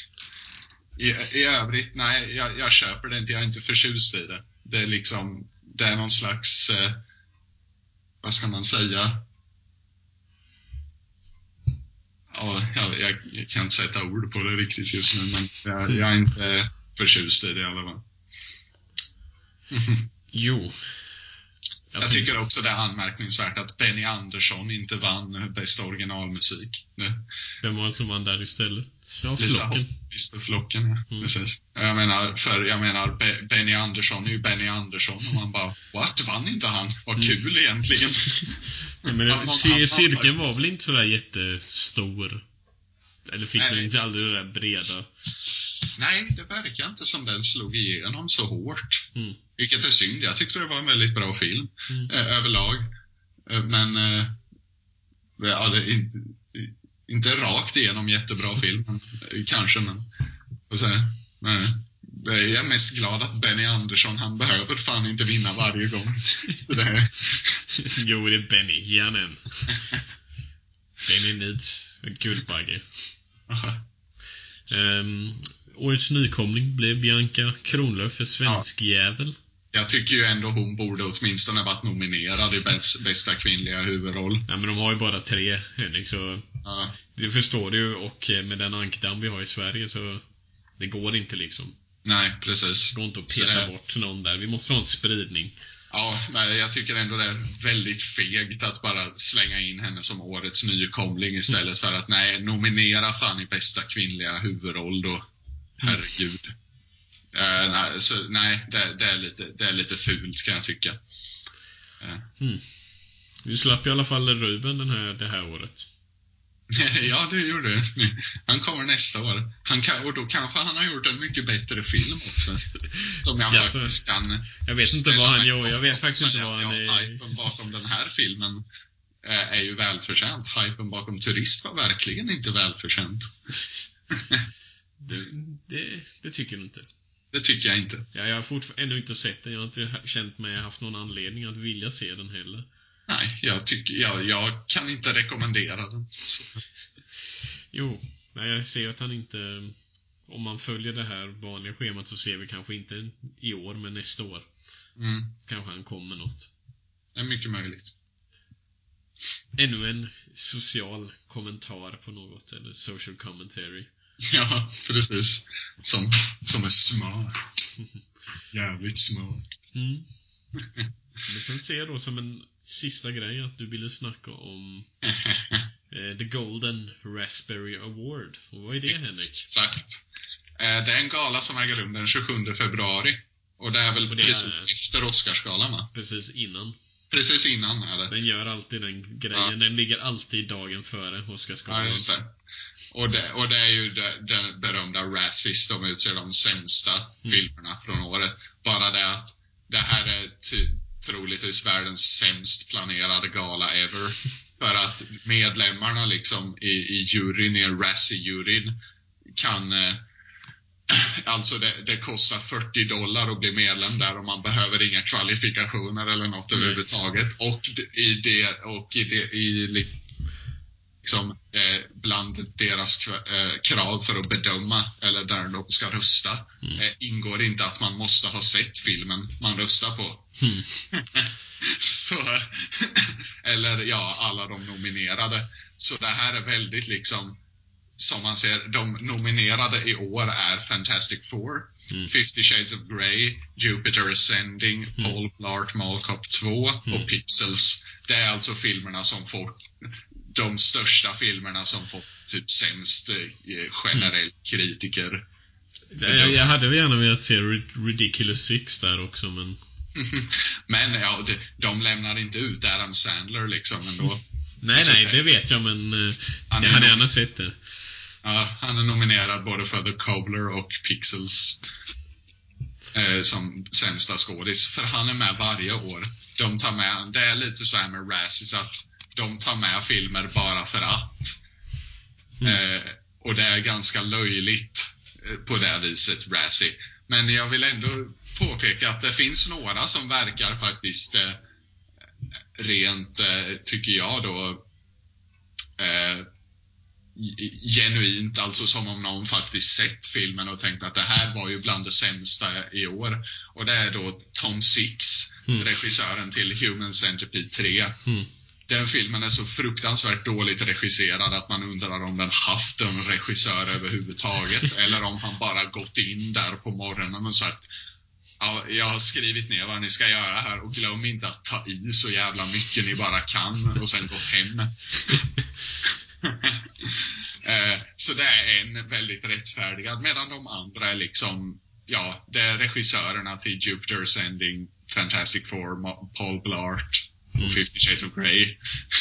i, i övrigt, nej, jag, jag köper det inte. Jag är inte förtjust i det. Det är liksom, det är någon slags, eh, vad ska man säga? Ja, jag, jag, jag kan inte sätta ord på det riktigt just nu, men jag, jag är inte förtjust i det i alla fall. Jo. Jag, jag tycker också det är anmärkningsvärt att Benny Andersson inte vann bästa originalmusik. Det. Vem var det som vann där istället? Ja, Lisa Flocken. Visst, Flocken, ja. Mm. Precis. Jag menar, för jag menar, Be- Benny Andersson är ju Benny Andersson, och man bara, what? Vann inte han? Vad kul mm. egentligen. Ja, men det, c- cirkeln var väl inte sådär jättestor? Eller fick man inte aldrig det där breda? Nej, det verkar inte som den slog igenom så hårt. Mm. Vilket är synd. Jag tyckte det var en väldigt bra film mm. eh, överlag. Eh, men eh, ja, det är inte, inte rakt igenom jättebra film. Men, kanske, men, och så, men jag är mest glad att Benny Andersson, han behöver fan inte vinna varje gång. Så det är... Jo, det är Benny. Ge han en. Benny needs a Guldbagge. Um, årets nykomling blev Bianca Kronlöf för Svensk ja. jävel. Jag tycker ju ändå hon borde åtminstone varit nominerad i bäst, bästa kvinnliga huvudroll. Ja, men de har ju bara tre, Henrik, så ja. Det förstår du, och med den ankdamm vi har i Sverige så det går inte liksom. Nej, precis. Det går inte att peta det... bort någon där. Vi måste ha en spridning. Ja, men jag tycker ändå det är väldigt fegt att bara slänga in henne som årets nykomling istället för att, nej, nominera fan i bästa kvinnliga huvudroll då. Herregud. Mm. Uh, nej, så, nej det, det, är lite, det är lite fult, kan jag tycka. Uh. Mm. Vi slapp i alla fall Ruben den här, det här året. Ja, det gjorde det. Han kommer nästa år. Han kan, och då kanske han har gjort en mycket bättre film också. Som jag yes, faktiskt kan... Jag vet inte vad han gör. Jag vet faktiskt inte vad han är... Hypen bakom den här filmen är ju välförtjänt. Hypen bakom Turist var verkligen inte välförtjänt. det, det, det tycker du inte. Det tycker jag inte. Ja, jag har fortfarande ännu inte sett den. Jag har inte känt mig haft någon anledning att vilja se den heller. Nej, jag tycker jag, jag kan inte rekommendera den. Så. Jo, nej, jag ser att han inte... Om man följer det här vanliga schemat så ser vi kanske inte i år, men nästa år. Mm. Kanske han kommer något. Det är mycket möjligt. Ännu en social kommentar på något, eller social commentary. Ja, precis. Som, som är smart. Jävligt smart. Mm. Men sen ser jag då som en sista grej att du ville snacka om eh, The Golden Raspberry Award. Och vad är det, Henrik? Exakt. Eh, det är en gala som äger rum den tjugosjunde februari. Och det är väl det precis är... efter Oscarsgalan, va? Precis innan. Precis innan är det. Den gör alltid den grejen. Ja. Den ligger alltid dagen före Oscarsgalan. Ja, just det. Och det, och det är ju den berömda Razzies. De utser de sämsta mm. filmerna från året. Bara det att det här är ty- troligtvis världens sämst planerade gala ever. För att medlemmarna liksom i, i juryn, i Razzie-juryn kan... Eh, alltså det, det kostar fyrtio dollar att bli medlem där och man behöver inga kvalifikationer eller något mm. överhuvudtaget. Och i det, och i det, i liksom, eh, bland deras eh, krav för att bedöma eller där de ska rösta mm. eh, ingår inte att man måste ha sett filmen man röstar på. Mm. Så, eller ja, alla de nominerade. Så det här är väldigt liksom, som man ser, de nominerade i år är Fantastic Four, mm. Fifty Shades of Grey, Jupiter Ascending, mm. Paul Blart Mall Cop två mm. och Pixels. Det är alltså filmerna som får de största filmerna som får typ sämst eh, generell mm. kritiker. Jag, jag hade gärna velat se Ridiculous Six där också, men men ja, de, de lämnar inte ut Adam Sandler liksom ändå. Nej, så nej, det vet jag, men uh, jag hade gärna sett det. Ja, han är nominerad både för The Cobbler och Pixels eh, som sämsta skådis. För han är med varje år. De tar med, det är lite så här med Razzies att de tar med filmer bara för att. Mm. Eh, och det är ganska löjligt eh, på det viset, Razzie. Men jag vill ändå påpeka att det finns några som verkar faktiskt eh, rent, eh, tycker jag då, eh, genuint, alltså som om någon faktiskt sett filmen och tänkt att det här var ju bland det sämsta i år. Och det är då Tom Six, mm. regissören till Human Centipede tre. Mm. Den filmen är så fruktansvärt dåligt regisserad att man undrar om den haft en regissör överhuvudtaget eller om han bara gått in där på morgonen och sagt: ja, jag har skrivit ner vad ni ska göra här och glöm inte att ta i så jävla mycket ni bara kan, och sen gått hem. Så det är en väldigt rättfärdigad, medan de andra är liksom, ja, det är regissörerna till Jupiter Ascending, Fantastic Four, Paul Blart och mm. Fifty Shades of Grey.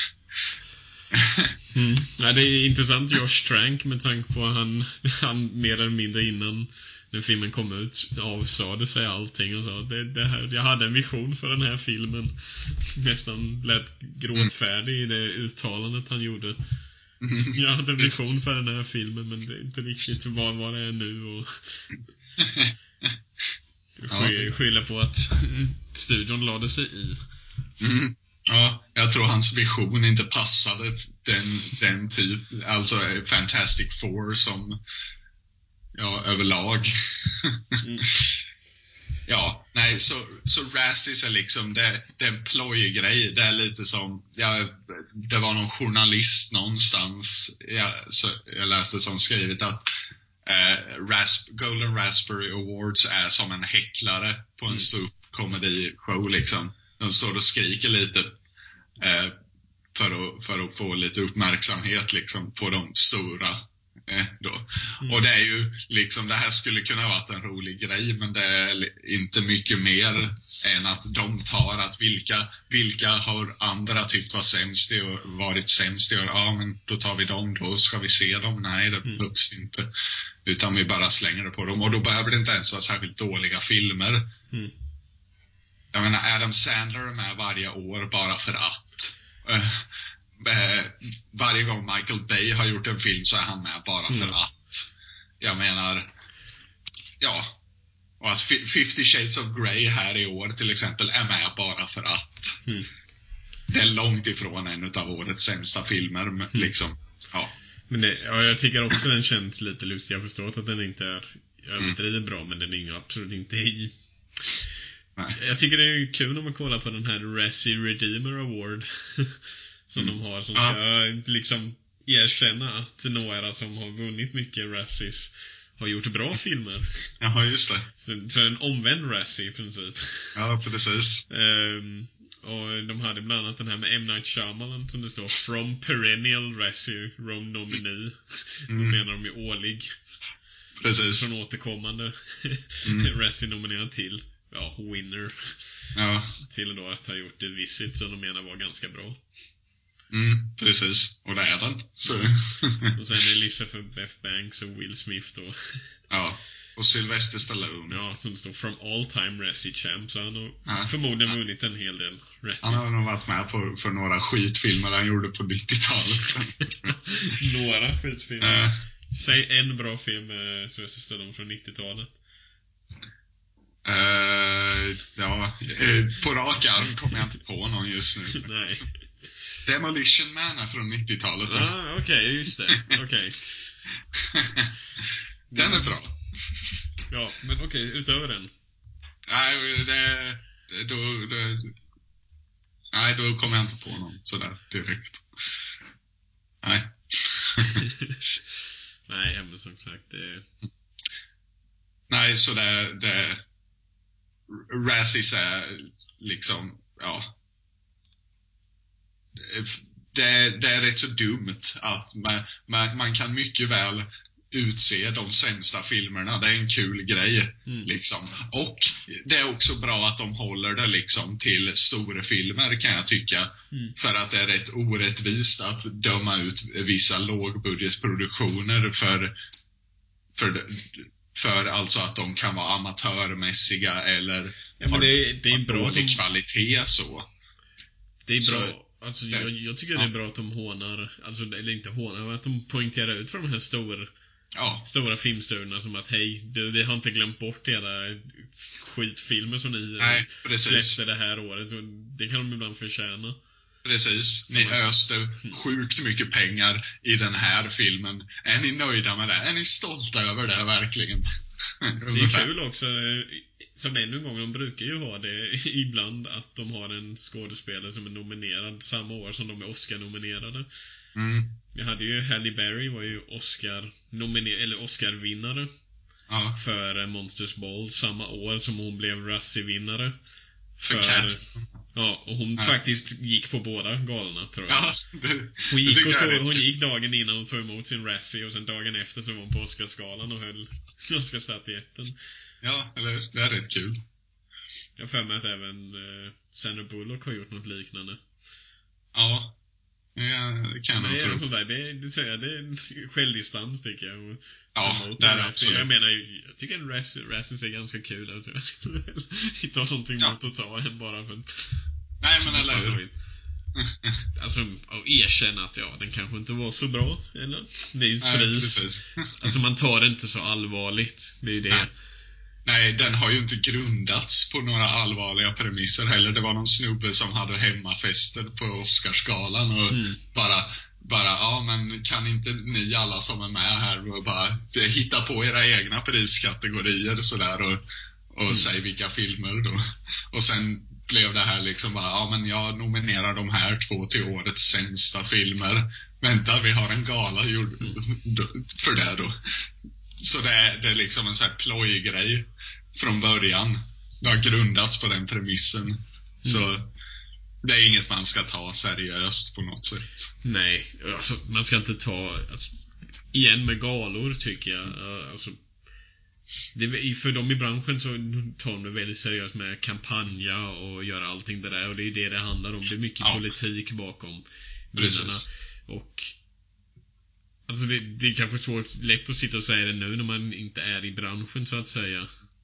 mm. Ja, det är intressant, Josh Trank, med tanke på att han, han mer eller mindre innan när filmen kom ut avsade sig allting och sa det, det här, jag hade en vision för den här filmen. Nästan lät gråtfärdig mm. i det uttalandet han gjorde. Jag hade en vision för den här filmen, men det är inte riktigt vad, vad det är nu. Och sky, skylla på att studion lade sig i. Mm. Ja, jag tror hans vision inte passade den, den typ, alltså Fantastic Four som, ja, överlag. Mm. Ja, nej, så, så Razzies är liksom, det, det är en plojig grej. Det är lite som, ja, det var någon journalist någonstans, ja, så jag läste som skrivit att eh, Rasp, Golden Raspberry Awards är som en häcklare på en mm. stor komedi-show liksom. De står och skriker lite eh, för, att, för att få lite uppmärksamhet liksom på de stora eh, då. Mm. Och det är ju liksom, det här skulle kunna varit en rolig grej, men det är inte mycket mer än att de tar att vilka, vilka har andra tyckt var sämst i år, varit sämst i år. Ja, men då tar vi dem, då ska vi se dem. Nej, det Mm. behövs inte. Utan vi bara slänger det på dem. Och då behöver det inte ens vara särskilt dåliga filmer. Mm. Jag menar, Adam Sandler är med varje år bara för att. Uh, uh, varje gång Michael Bay har gjort en film så är han med bara för Mm. att. Jag menar, ja. Och att Fifty Shades of Grey här i år till exempel är med bara för att. Mm. Det är långt ifrån en av årets sämsta filmer, mm. liksom. Ja. Men det, ja, jag tycker också den känns lite lustig. Jag förstår att den inte är överdrivet mm. bra, men den är ju absolut inte i. Nej. Jag tycker det är kul om man kollar på den här Razzie Redeemer Award som mm. de har, som ska ja. liksom erkänna att några som har vunnit mycket Razzies har gjort bra filmer. Jaha, just det. Så, så en omvänd Razzie i princip. Ja, precis. um, Och de hade bland annat den här med M. Night Shyamalan som det står From Perennial Razzie Rome Nominee. Mm. Då menar de ju årlig. Precis. Från återkommande mm. Razzie nominerad till ja, winner. Ja. Till då att ha gjort The Visit som de menar var ganska bra. Mm, precis. Och det är den. Så. Och sen Elizabeth Banks och Will Smith då. Ja. Och Sylvester Stallone. Ja, som står From All Time Razzie Champ. Så han har ja. förmodligen ja. vunnit en hel del Razzies. Han har nog varit med på, för några skitfilmer han gjorde på nittiotalet. Några skitfilmer. Äh. Säg en bra film med Sylvester Stallone från nittiotalet. Uh, ja, på rak arm kommer jag inte på någon just nu. Nej. Demolition Man är från nittiotalet. Ja, ah, okej, okay, just det. Okej. Okay. Den är bra. Ja, men okej, okay, utöver den. Nej, det, det, då, det, nej, då kommer jag inte på någon sådär direkt. Nej. Nej, men som sagt, det... Nej, så det, det Razzies är liksom, ja, det, det är rätt så dumt att man, man, man kan mycket väl utse de sämsta filmerna. Det är en kul grej mm. liksom. Och det är också bra att de håller det liksom till stora filmer, kan jag tycka. Mm. För att det är rätt orättvist att döma ut vissa lågbudgetproduktioner för för för alltså att de kan vara amatörmässiga eller ja, men det, det är en bra dålig de... kvalitet så. Det är bra. Så, alltså jag, jag tycker ja. det är bra att de hånar, alltså eller inte hånar, att de poängterar ut för de här stora ja. stora filmstudierna som att hej, du, vi har inte glömt bort era skitfilmer som ni Nej, släppte det här året, och det kan de ibland förtjäna. Precis, ni öste sjukt mycket pengar i den här filmen. Är ni nöjda med det? Är ni stolta över det verkligen? Det är kul också, som ännu en gång, de brukar ju ha det ibland att de har en skådespelare som är nominerad samma år som de är Oscar-nominerade. Mm. Jag hade ju Halle Berry var ju Oscar nominer- eller Oscar-vinnare ja. för Monsters Ball samma år som hon blev Razzie-vinnare. För, för ja, och hon ja. faktiskt gick på båda galorna, tror jag. Ja, det, hon gick, och tog, hon gick dagen innan och tog emot sin Razzie, och sen dagen efter så var hon på Oscarsgalan och höll Oscarsstatyetten. Ja, eller det är rätt kul. Jag för mig att även uh, Sandra Bullock har gjort något liknande. Ja. Ja, det kan jag tro. Det, det, det, säger jag, det är en självdistans tycker jag. Ja, det är det absolut. Jag menar, jag tycker en Razzie ser ganska kul ut. Hitta någonting ja. mot att ta en bara för... Nej, men eller hur? Alltså, att erkänna att ja, den kanske inte var så bra, eller? Det är ju ett pris. Alltså, man tar det inte så allvarligt. Det är ju det. Nej. Nej, den har ju inte grundats på några allvarliga premisser heller. Det var någon snubbe som hade hemmafester på Oscarsgalan och mm. bara, bara, ja men kan inte ni alla som är med här och bara hitta på era egna priskategorier sådär och, och mm. säg vilka filmer då. Och sen blev det här liksom bara, ja men jag nominerar de här två till årets sämsta filmer. Vänta, vi har en gala gjord för det då. Så det är, det är liksom en sån här plojgrej från början. Det har grundats på den premissen. Mm. Så det är inget man ska ta seriöst på något sätt. Nej, alltså man ska inte ta... Alltså, igen med galor tycker jag. Alltså, det, för dem i branschen så tar de det väldigt seriöst med kampanja och göra allting det där. Och det är det det handlar om. Det är mycket ja. politik bakom vinnarna. Och alltså det, det är kanske svårt, lätt att sitta och säga det nu när man inte är i branschen så att säga.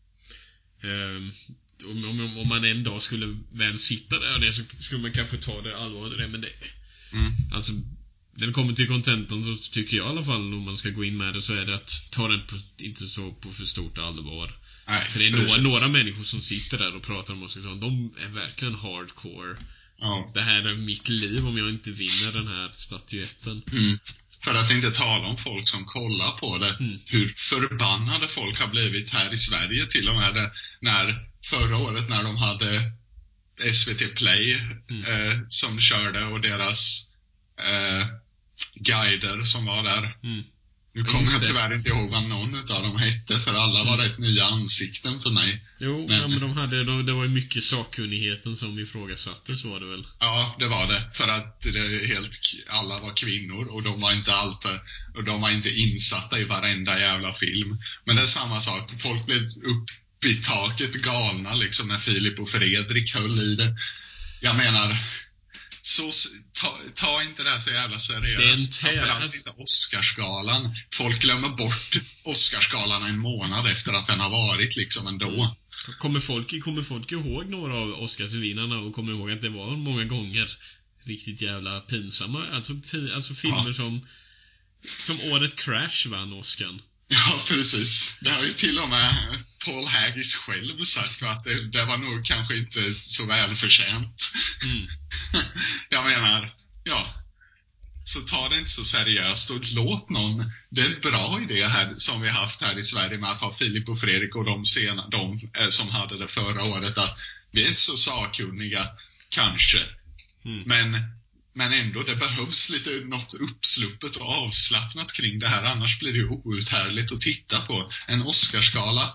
Um, om, om, om man en dag skulle väl sitta där och det, så skulle man kanske ta det allvarligt. Men det, mm. alltså när det kommer till contentan så tycker jag i alla fall, om man ska gå in med det, så är det att ta den på, inte så på för stort allvar. Nej, för det är några, några människor som sitter där och pratar om oss, de är verkligen hardcore. Ja. Det här är mitt liv om jag inte vinner den här statyetten. Mm. För att inte tala om folk som kollar på det. Mm. Hur förbannade folk har blivit här i Sverige till och med det, när förra året när de hade S V T Play mm. eh, som körde och deras eh, guider som var där. Mm. Nu kommer jag tyvärr inte ihåg vad någon av dem hette, för alla var mm. rätt nya ansikten för mig. Jo, men, ja, men de hade, de, det var ju mycket sakkunnigheten som ifrågasattes, var det väl? Ja, det var det. För att det helt, alla var kvinnor och de var inte alltid, och de var inte insatta i varenda jävla film. Men det är samma sak. Folk blev upp i taket galna liksom när Filip och Fredrik höll i det. Jag menar, så ta, ta inte det här så jävla seriöst. Framförallt inte Oscarsgalan. Folk glömmer bort Oscarsgalan en månad efter att den har varit liksom ändå. Kommer folk, kommer folk ihåg några av Oscarsvinnarna och kommer ihåg att det var många gånger riktigt jävla pinsamma, alltså, alltså filmer ja. som som året Crash vann Oscar. Ja, precis. Det har ju till och med Paul Haggis själv sagt att det, det var nog kanske inte så välförtjänt. Mm. Jag menar, ja, så ta det inte så seriöst och låt någon, det är en bra idé här som vi haft här i Sverige med att ha Filip och Fredrik och de, sena, de eh, som hade det förra året, att vi är inte så sakkunniga kanske, mm. men Men ändå, det behövs lite något uppsluppet och avslappnat kring det här. Annars blir det ju outhärdligt att titta på. En Oscarsgala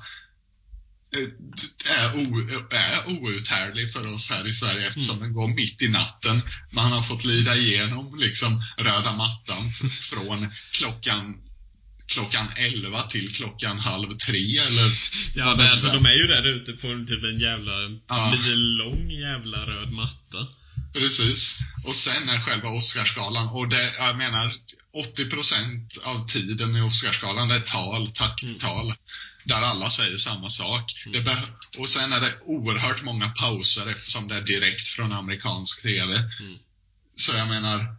är, o, är outhärdlig för oss här i Sverige eftersom mm. den går mitt i natten. Man har fått lida igenom liksom röda mattan från klockan klockan elva till klockan halv tre eller ja, det, för de är ju där ute på typ en jävla ja. lång jävla röd matta. Precis. Och sen är själva Oscarsgalan, och det, jag menar åttio procent av tiden i Oscarsgalan det är tal, tacktal mm. där alla säger samma sak. Mm. Det be- och sen är det oerhört många pauser eftersom det är direkt från amerikansk tv. Mm. Så jag menar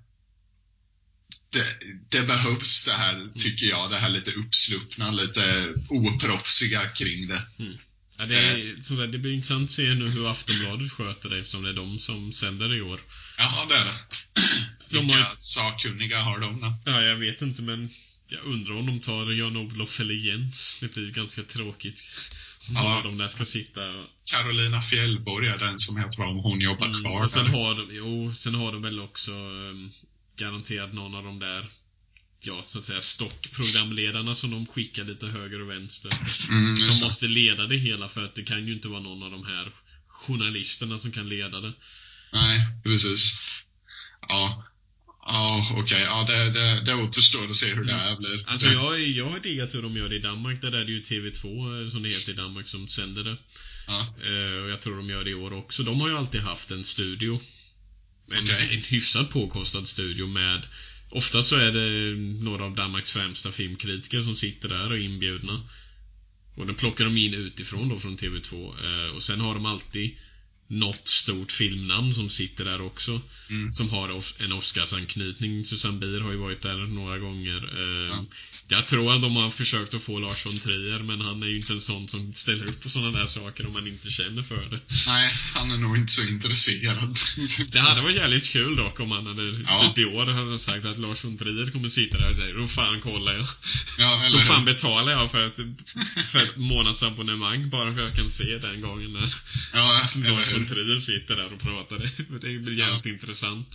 det, det behövs det här, tycker jag, det här lite uppsluppna, lite oproffsiga kring det. Mm. Ja, det, är, så där, det blir intressant att se nu hur Aftonbladet sköter det, eftersom det är de som sänder det i år. Ja, det är det. De Vilka har... sakkunniga har de då? Ja, jag vet inte, men jag undrar om de tar Jan-Olof eller Jens. Det blir ganska tråkigt om ja. de där ska sitta och... Carolina Fjällborg är den som heter om hon jobbar mm, kvar. Och sen har, de, jo, sen har de väl också um, garanterat någon av de där, ja, så att säga, stockprogramledarna som de skickar lite höger och vänster. Mm, som så. måste leda det hela, för att det kan ju inte vara någon av de här journalisterna som kan leda det. Nej, precis. Ja, ja okej. Okay. Ja, det, det, det återstår att se hur mm. det här blir. Alltså jag, jag har diggat hur de gör det i Danmark. Där är det ju T V två som det heter i Danmark som sänder det. Ja. Uh, och jag tror de gör det i år också. De har ju alltid haft en studio. En, okay. en hyfsat påkostad studio med... Ofta så är det några av Danmarks främsta filmkritiker som sitter där och är inbjudna. Och då plockar de in utifrån då från T V två. Eh, och sen har de alltid något stort filmnamn som sitter där också. Mm. Som har en Oscarsanknytning. Susanne Bier har ju varit där några gånger. Eh, ja. Jag tror att de har försökt att få Lars von Trier, men han är ju inte en sån som ställer upp på sådana där saker om man inte känner för det. Nej, han är nog inte så intresserad. Det hade varit jävligt kul dock om han hade ja. typ i år hade sagt att Lars von Trier kommer sitta där och säga, då fan kollar jag. Ja, då fan betalar jag för ett, för ett månadsabonnemang bara för att jag kan se den gången när ja, Lars von Trier sitter där och pratar. Det blir jävligt ja. intressant.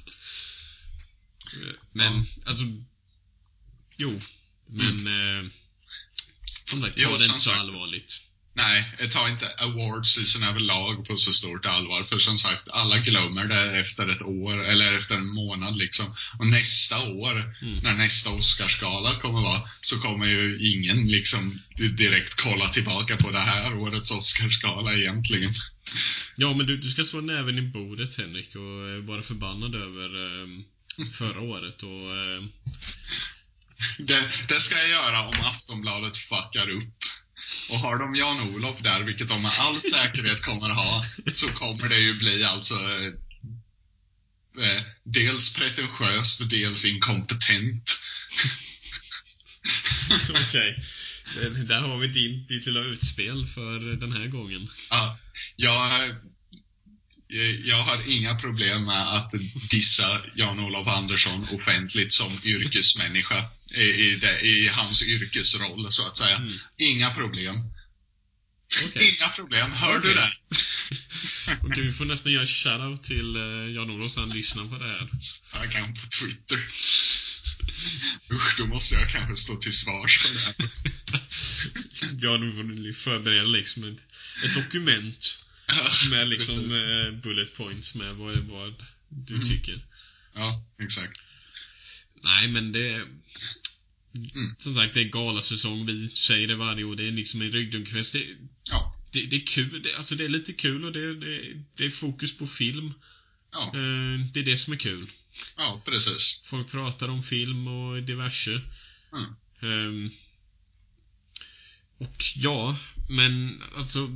Men, ja. alltså jo, men mm. eh, som sagt, ta det inte så allvarligt. Nej, ta inte awards-season överlag på så stort allvar. För som sagt, alla glömmer det efter ett år eller efter en månad liksom. Och nästa år, mm. när nästa Oscarsgala kommer vara, så kommer ju ingen liksom direkt kolla tillbaka på det här årets Oscarsgala egentligen. Ja, men du, du ska slå näven i bordet, Henrik, och vara förbannad över eh, förra året och... Eh... Det, det ska jag göra om Aftonbladet fuckar upp. Och har de Jan-Olof där, vilket de med all säkerhet kommer ha, så kommer det ju bli alltså eh, dels pretentiöst, dels inkompetent. Okej, okay. Där har vi din, ditt lilla utspel för den här gången. Ja, jag, jag har inga problem med att dissa Jan-Olof Andersson offentligt som yrkesmänniska. I, i, det, i hans yrkesroll så att säga. Mm. Inga problem. Okay. Inga problem, hör okay. du det? Okej, okay, vi får nästan göra shoutout till uh, Jan-Olof så han lyssnar på det här. Jag kan på Twitter. Usch, då måste jag kanske stå till svars för det här. Ja, du får förbereda liksom ett, ett dokument med liksom uh, bullet points med vad, vad du mm. tycker. Ja, exakt. Nej, men det mm. som sagt, det är galasäsong. Vi säger det varje år. Det är liksom en ryggdunkfest. Det, ja. det, det är kul. Det, alltså det är lite kul och det, det, det är fokus på film. Ja. Det är det som är kul. Ja, precis. Folk pratar om film och diverse. Mm. Um, och ja, men alltså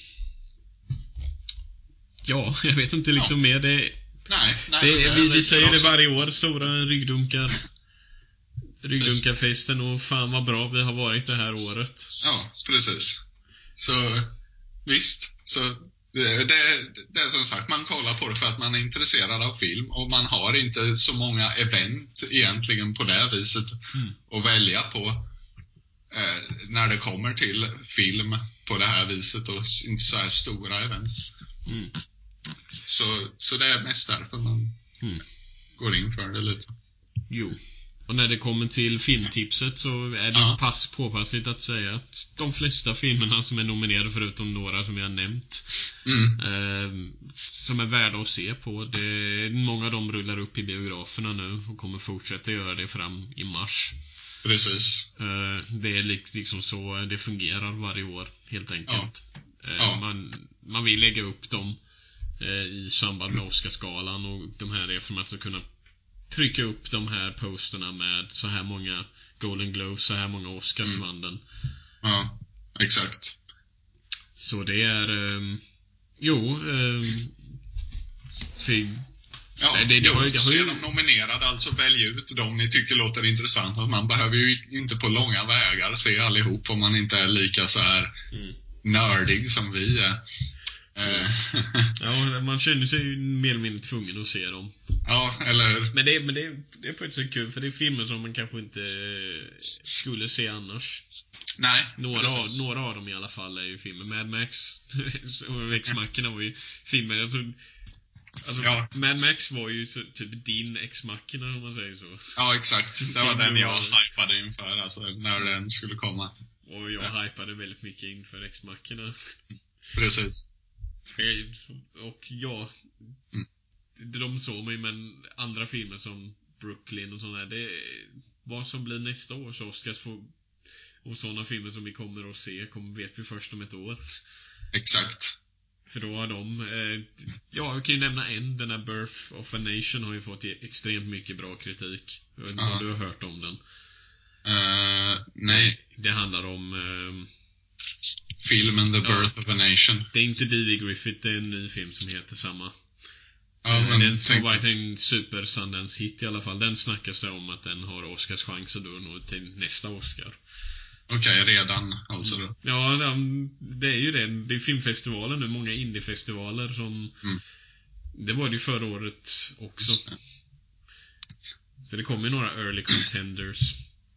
ja, jag vet inte liksom ja. mer det. Nej, nej, det, det vi, vi säger det varje år. Stora ryggdunkar. Ryggdunkarfesten, och fan vad bra vi har varit det här året. Ja, precis. Så visst, så det, det, det är som sagt, man kollar på det för att man är intresserad av film, och man har inte så många event egentligen på det viset mm. att välja på eh, när det kommer till film på det här viset, och inte så här stora event. Mm. Så, så det är mest därför man mm. går in för det lite. Jo. Och när det kommer till filmtipset så är det ja. pass påpassligt att säga att de flesta filmerna som är nominerade, förutom några som jag nämnt, mm. eh, som är värda att se på, det, många av dem rullar upp i biograferna nu och kommer fortsätta göra det fram i mars. Precis. Eh, det är liksom så det fungerar varje år, helt enkelt. Ja. Eh, ja. man, man vill lägga upp dem eh, i samband med Oscarsgalan, och de här är för att man ska kunna trycka upp de här posterna med så här många Golden Globes, så här många Oscars mm. vann den. Ja, exakt. Så det är um, jo um, för, ja, det, det, det, har, det har ju de nominerade, alltså välj ut de ni tycker låter intressant. Man behöver ju inte på långa vägar se allihop om man inte är lika så här mm. nördig som vi är. Mm. Ja, man känner sig ju mer eller mindre tvungen att se dem. Ja, eller... Men, det, men det, det är på ett sätt kul, för det är filmer som man kanske inte skulle se annars. Nej, några av, några av dem i alla fall är ju filmer. Mad Max och Ex-Machina var ju filmer. Alltså, alltså ja. Mad Max var ju så, typ din Ex-Machina, om man säger så. Ja, exakt. Det var den jag hypade inför, alltså, när den skulle komma. Och jag ja. hypade väldigt mycket inför Ex-Machina. Precis. Och ja, mm. de såg mig, men andra filmer som Brooklyn och sådär, det är vad som blir nästa års Oscars för, och sådana filmer som vi kommer att se kommer, vet vi först om ett år. Exakt. För då har de eh, ja, jag kan ju nämna en, den här Birth of a Nation har ju fått extremt mycket bra kritik. Jag vet inte om du har hört om den. Uh, nej. Det, det handlar om eh, filmen The Birth ja, of a Nation. Det är inte D V Griffith, det är en ny film som heter samma. Ja, men den som var en super Sundance hit i alla fall. Den snackas det om att den har Oscars chanser då nog till nästa Oscar. Okej, okay, redan alltså då. Ja, det är ju det. Det är filmfestivaler nu, många indiefestivaler som mm. det var det ju förra året också. Det. Så det kommer ju några early contenders.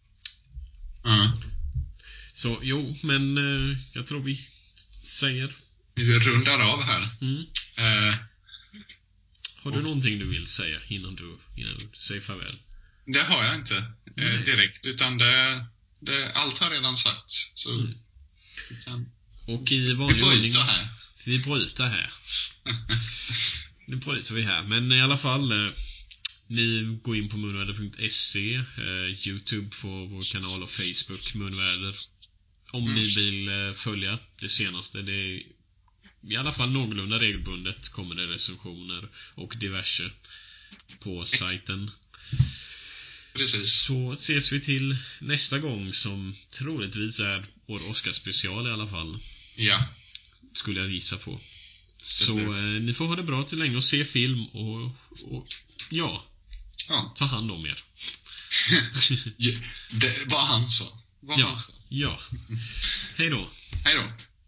Mm. Så jo, men eh, jag tror vi säger vi rundar av här. Mm. Eh, Har du och... någonting du vill säga innan du, innan du säger farväl? Det har jag inte eh, direkt, utan det, det, allt har redan sagts. Så mm. kan... Och i vanlig ordning... Vi bryter här. Vi bryter här. Nu bryter vi här. Men i alla fall... Eh, ni går in på munväder punkt se, eh, YouTube på vår kanal och Facebook Munväder. Om mm. ni vill eh, följa det senaste. Det är i alla fall någorlunda regelbundet kommer det recensioner och diverse på sajten. Precis. Så ses vi till nästa gång, som troligtvis är vår Oscar-special i alla fall. Ja. Skulle jag gissa på. Så eh, ni får ha det bra till länge och se film och, och ja, ja, ta hand om er. Ja, det var han så. Vad ja, han sa. Ja. Hej då. Hej då.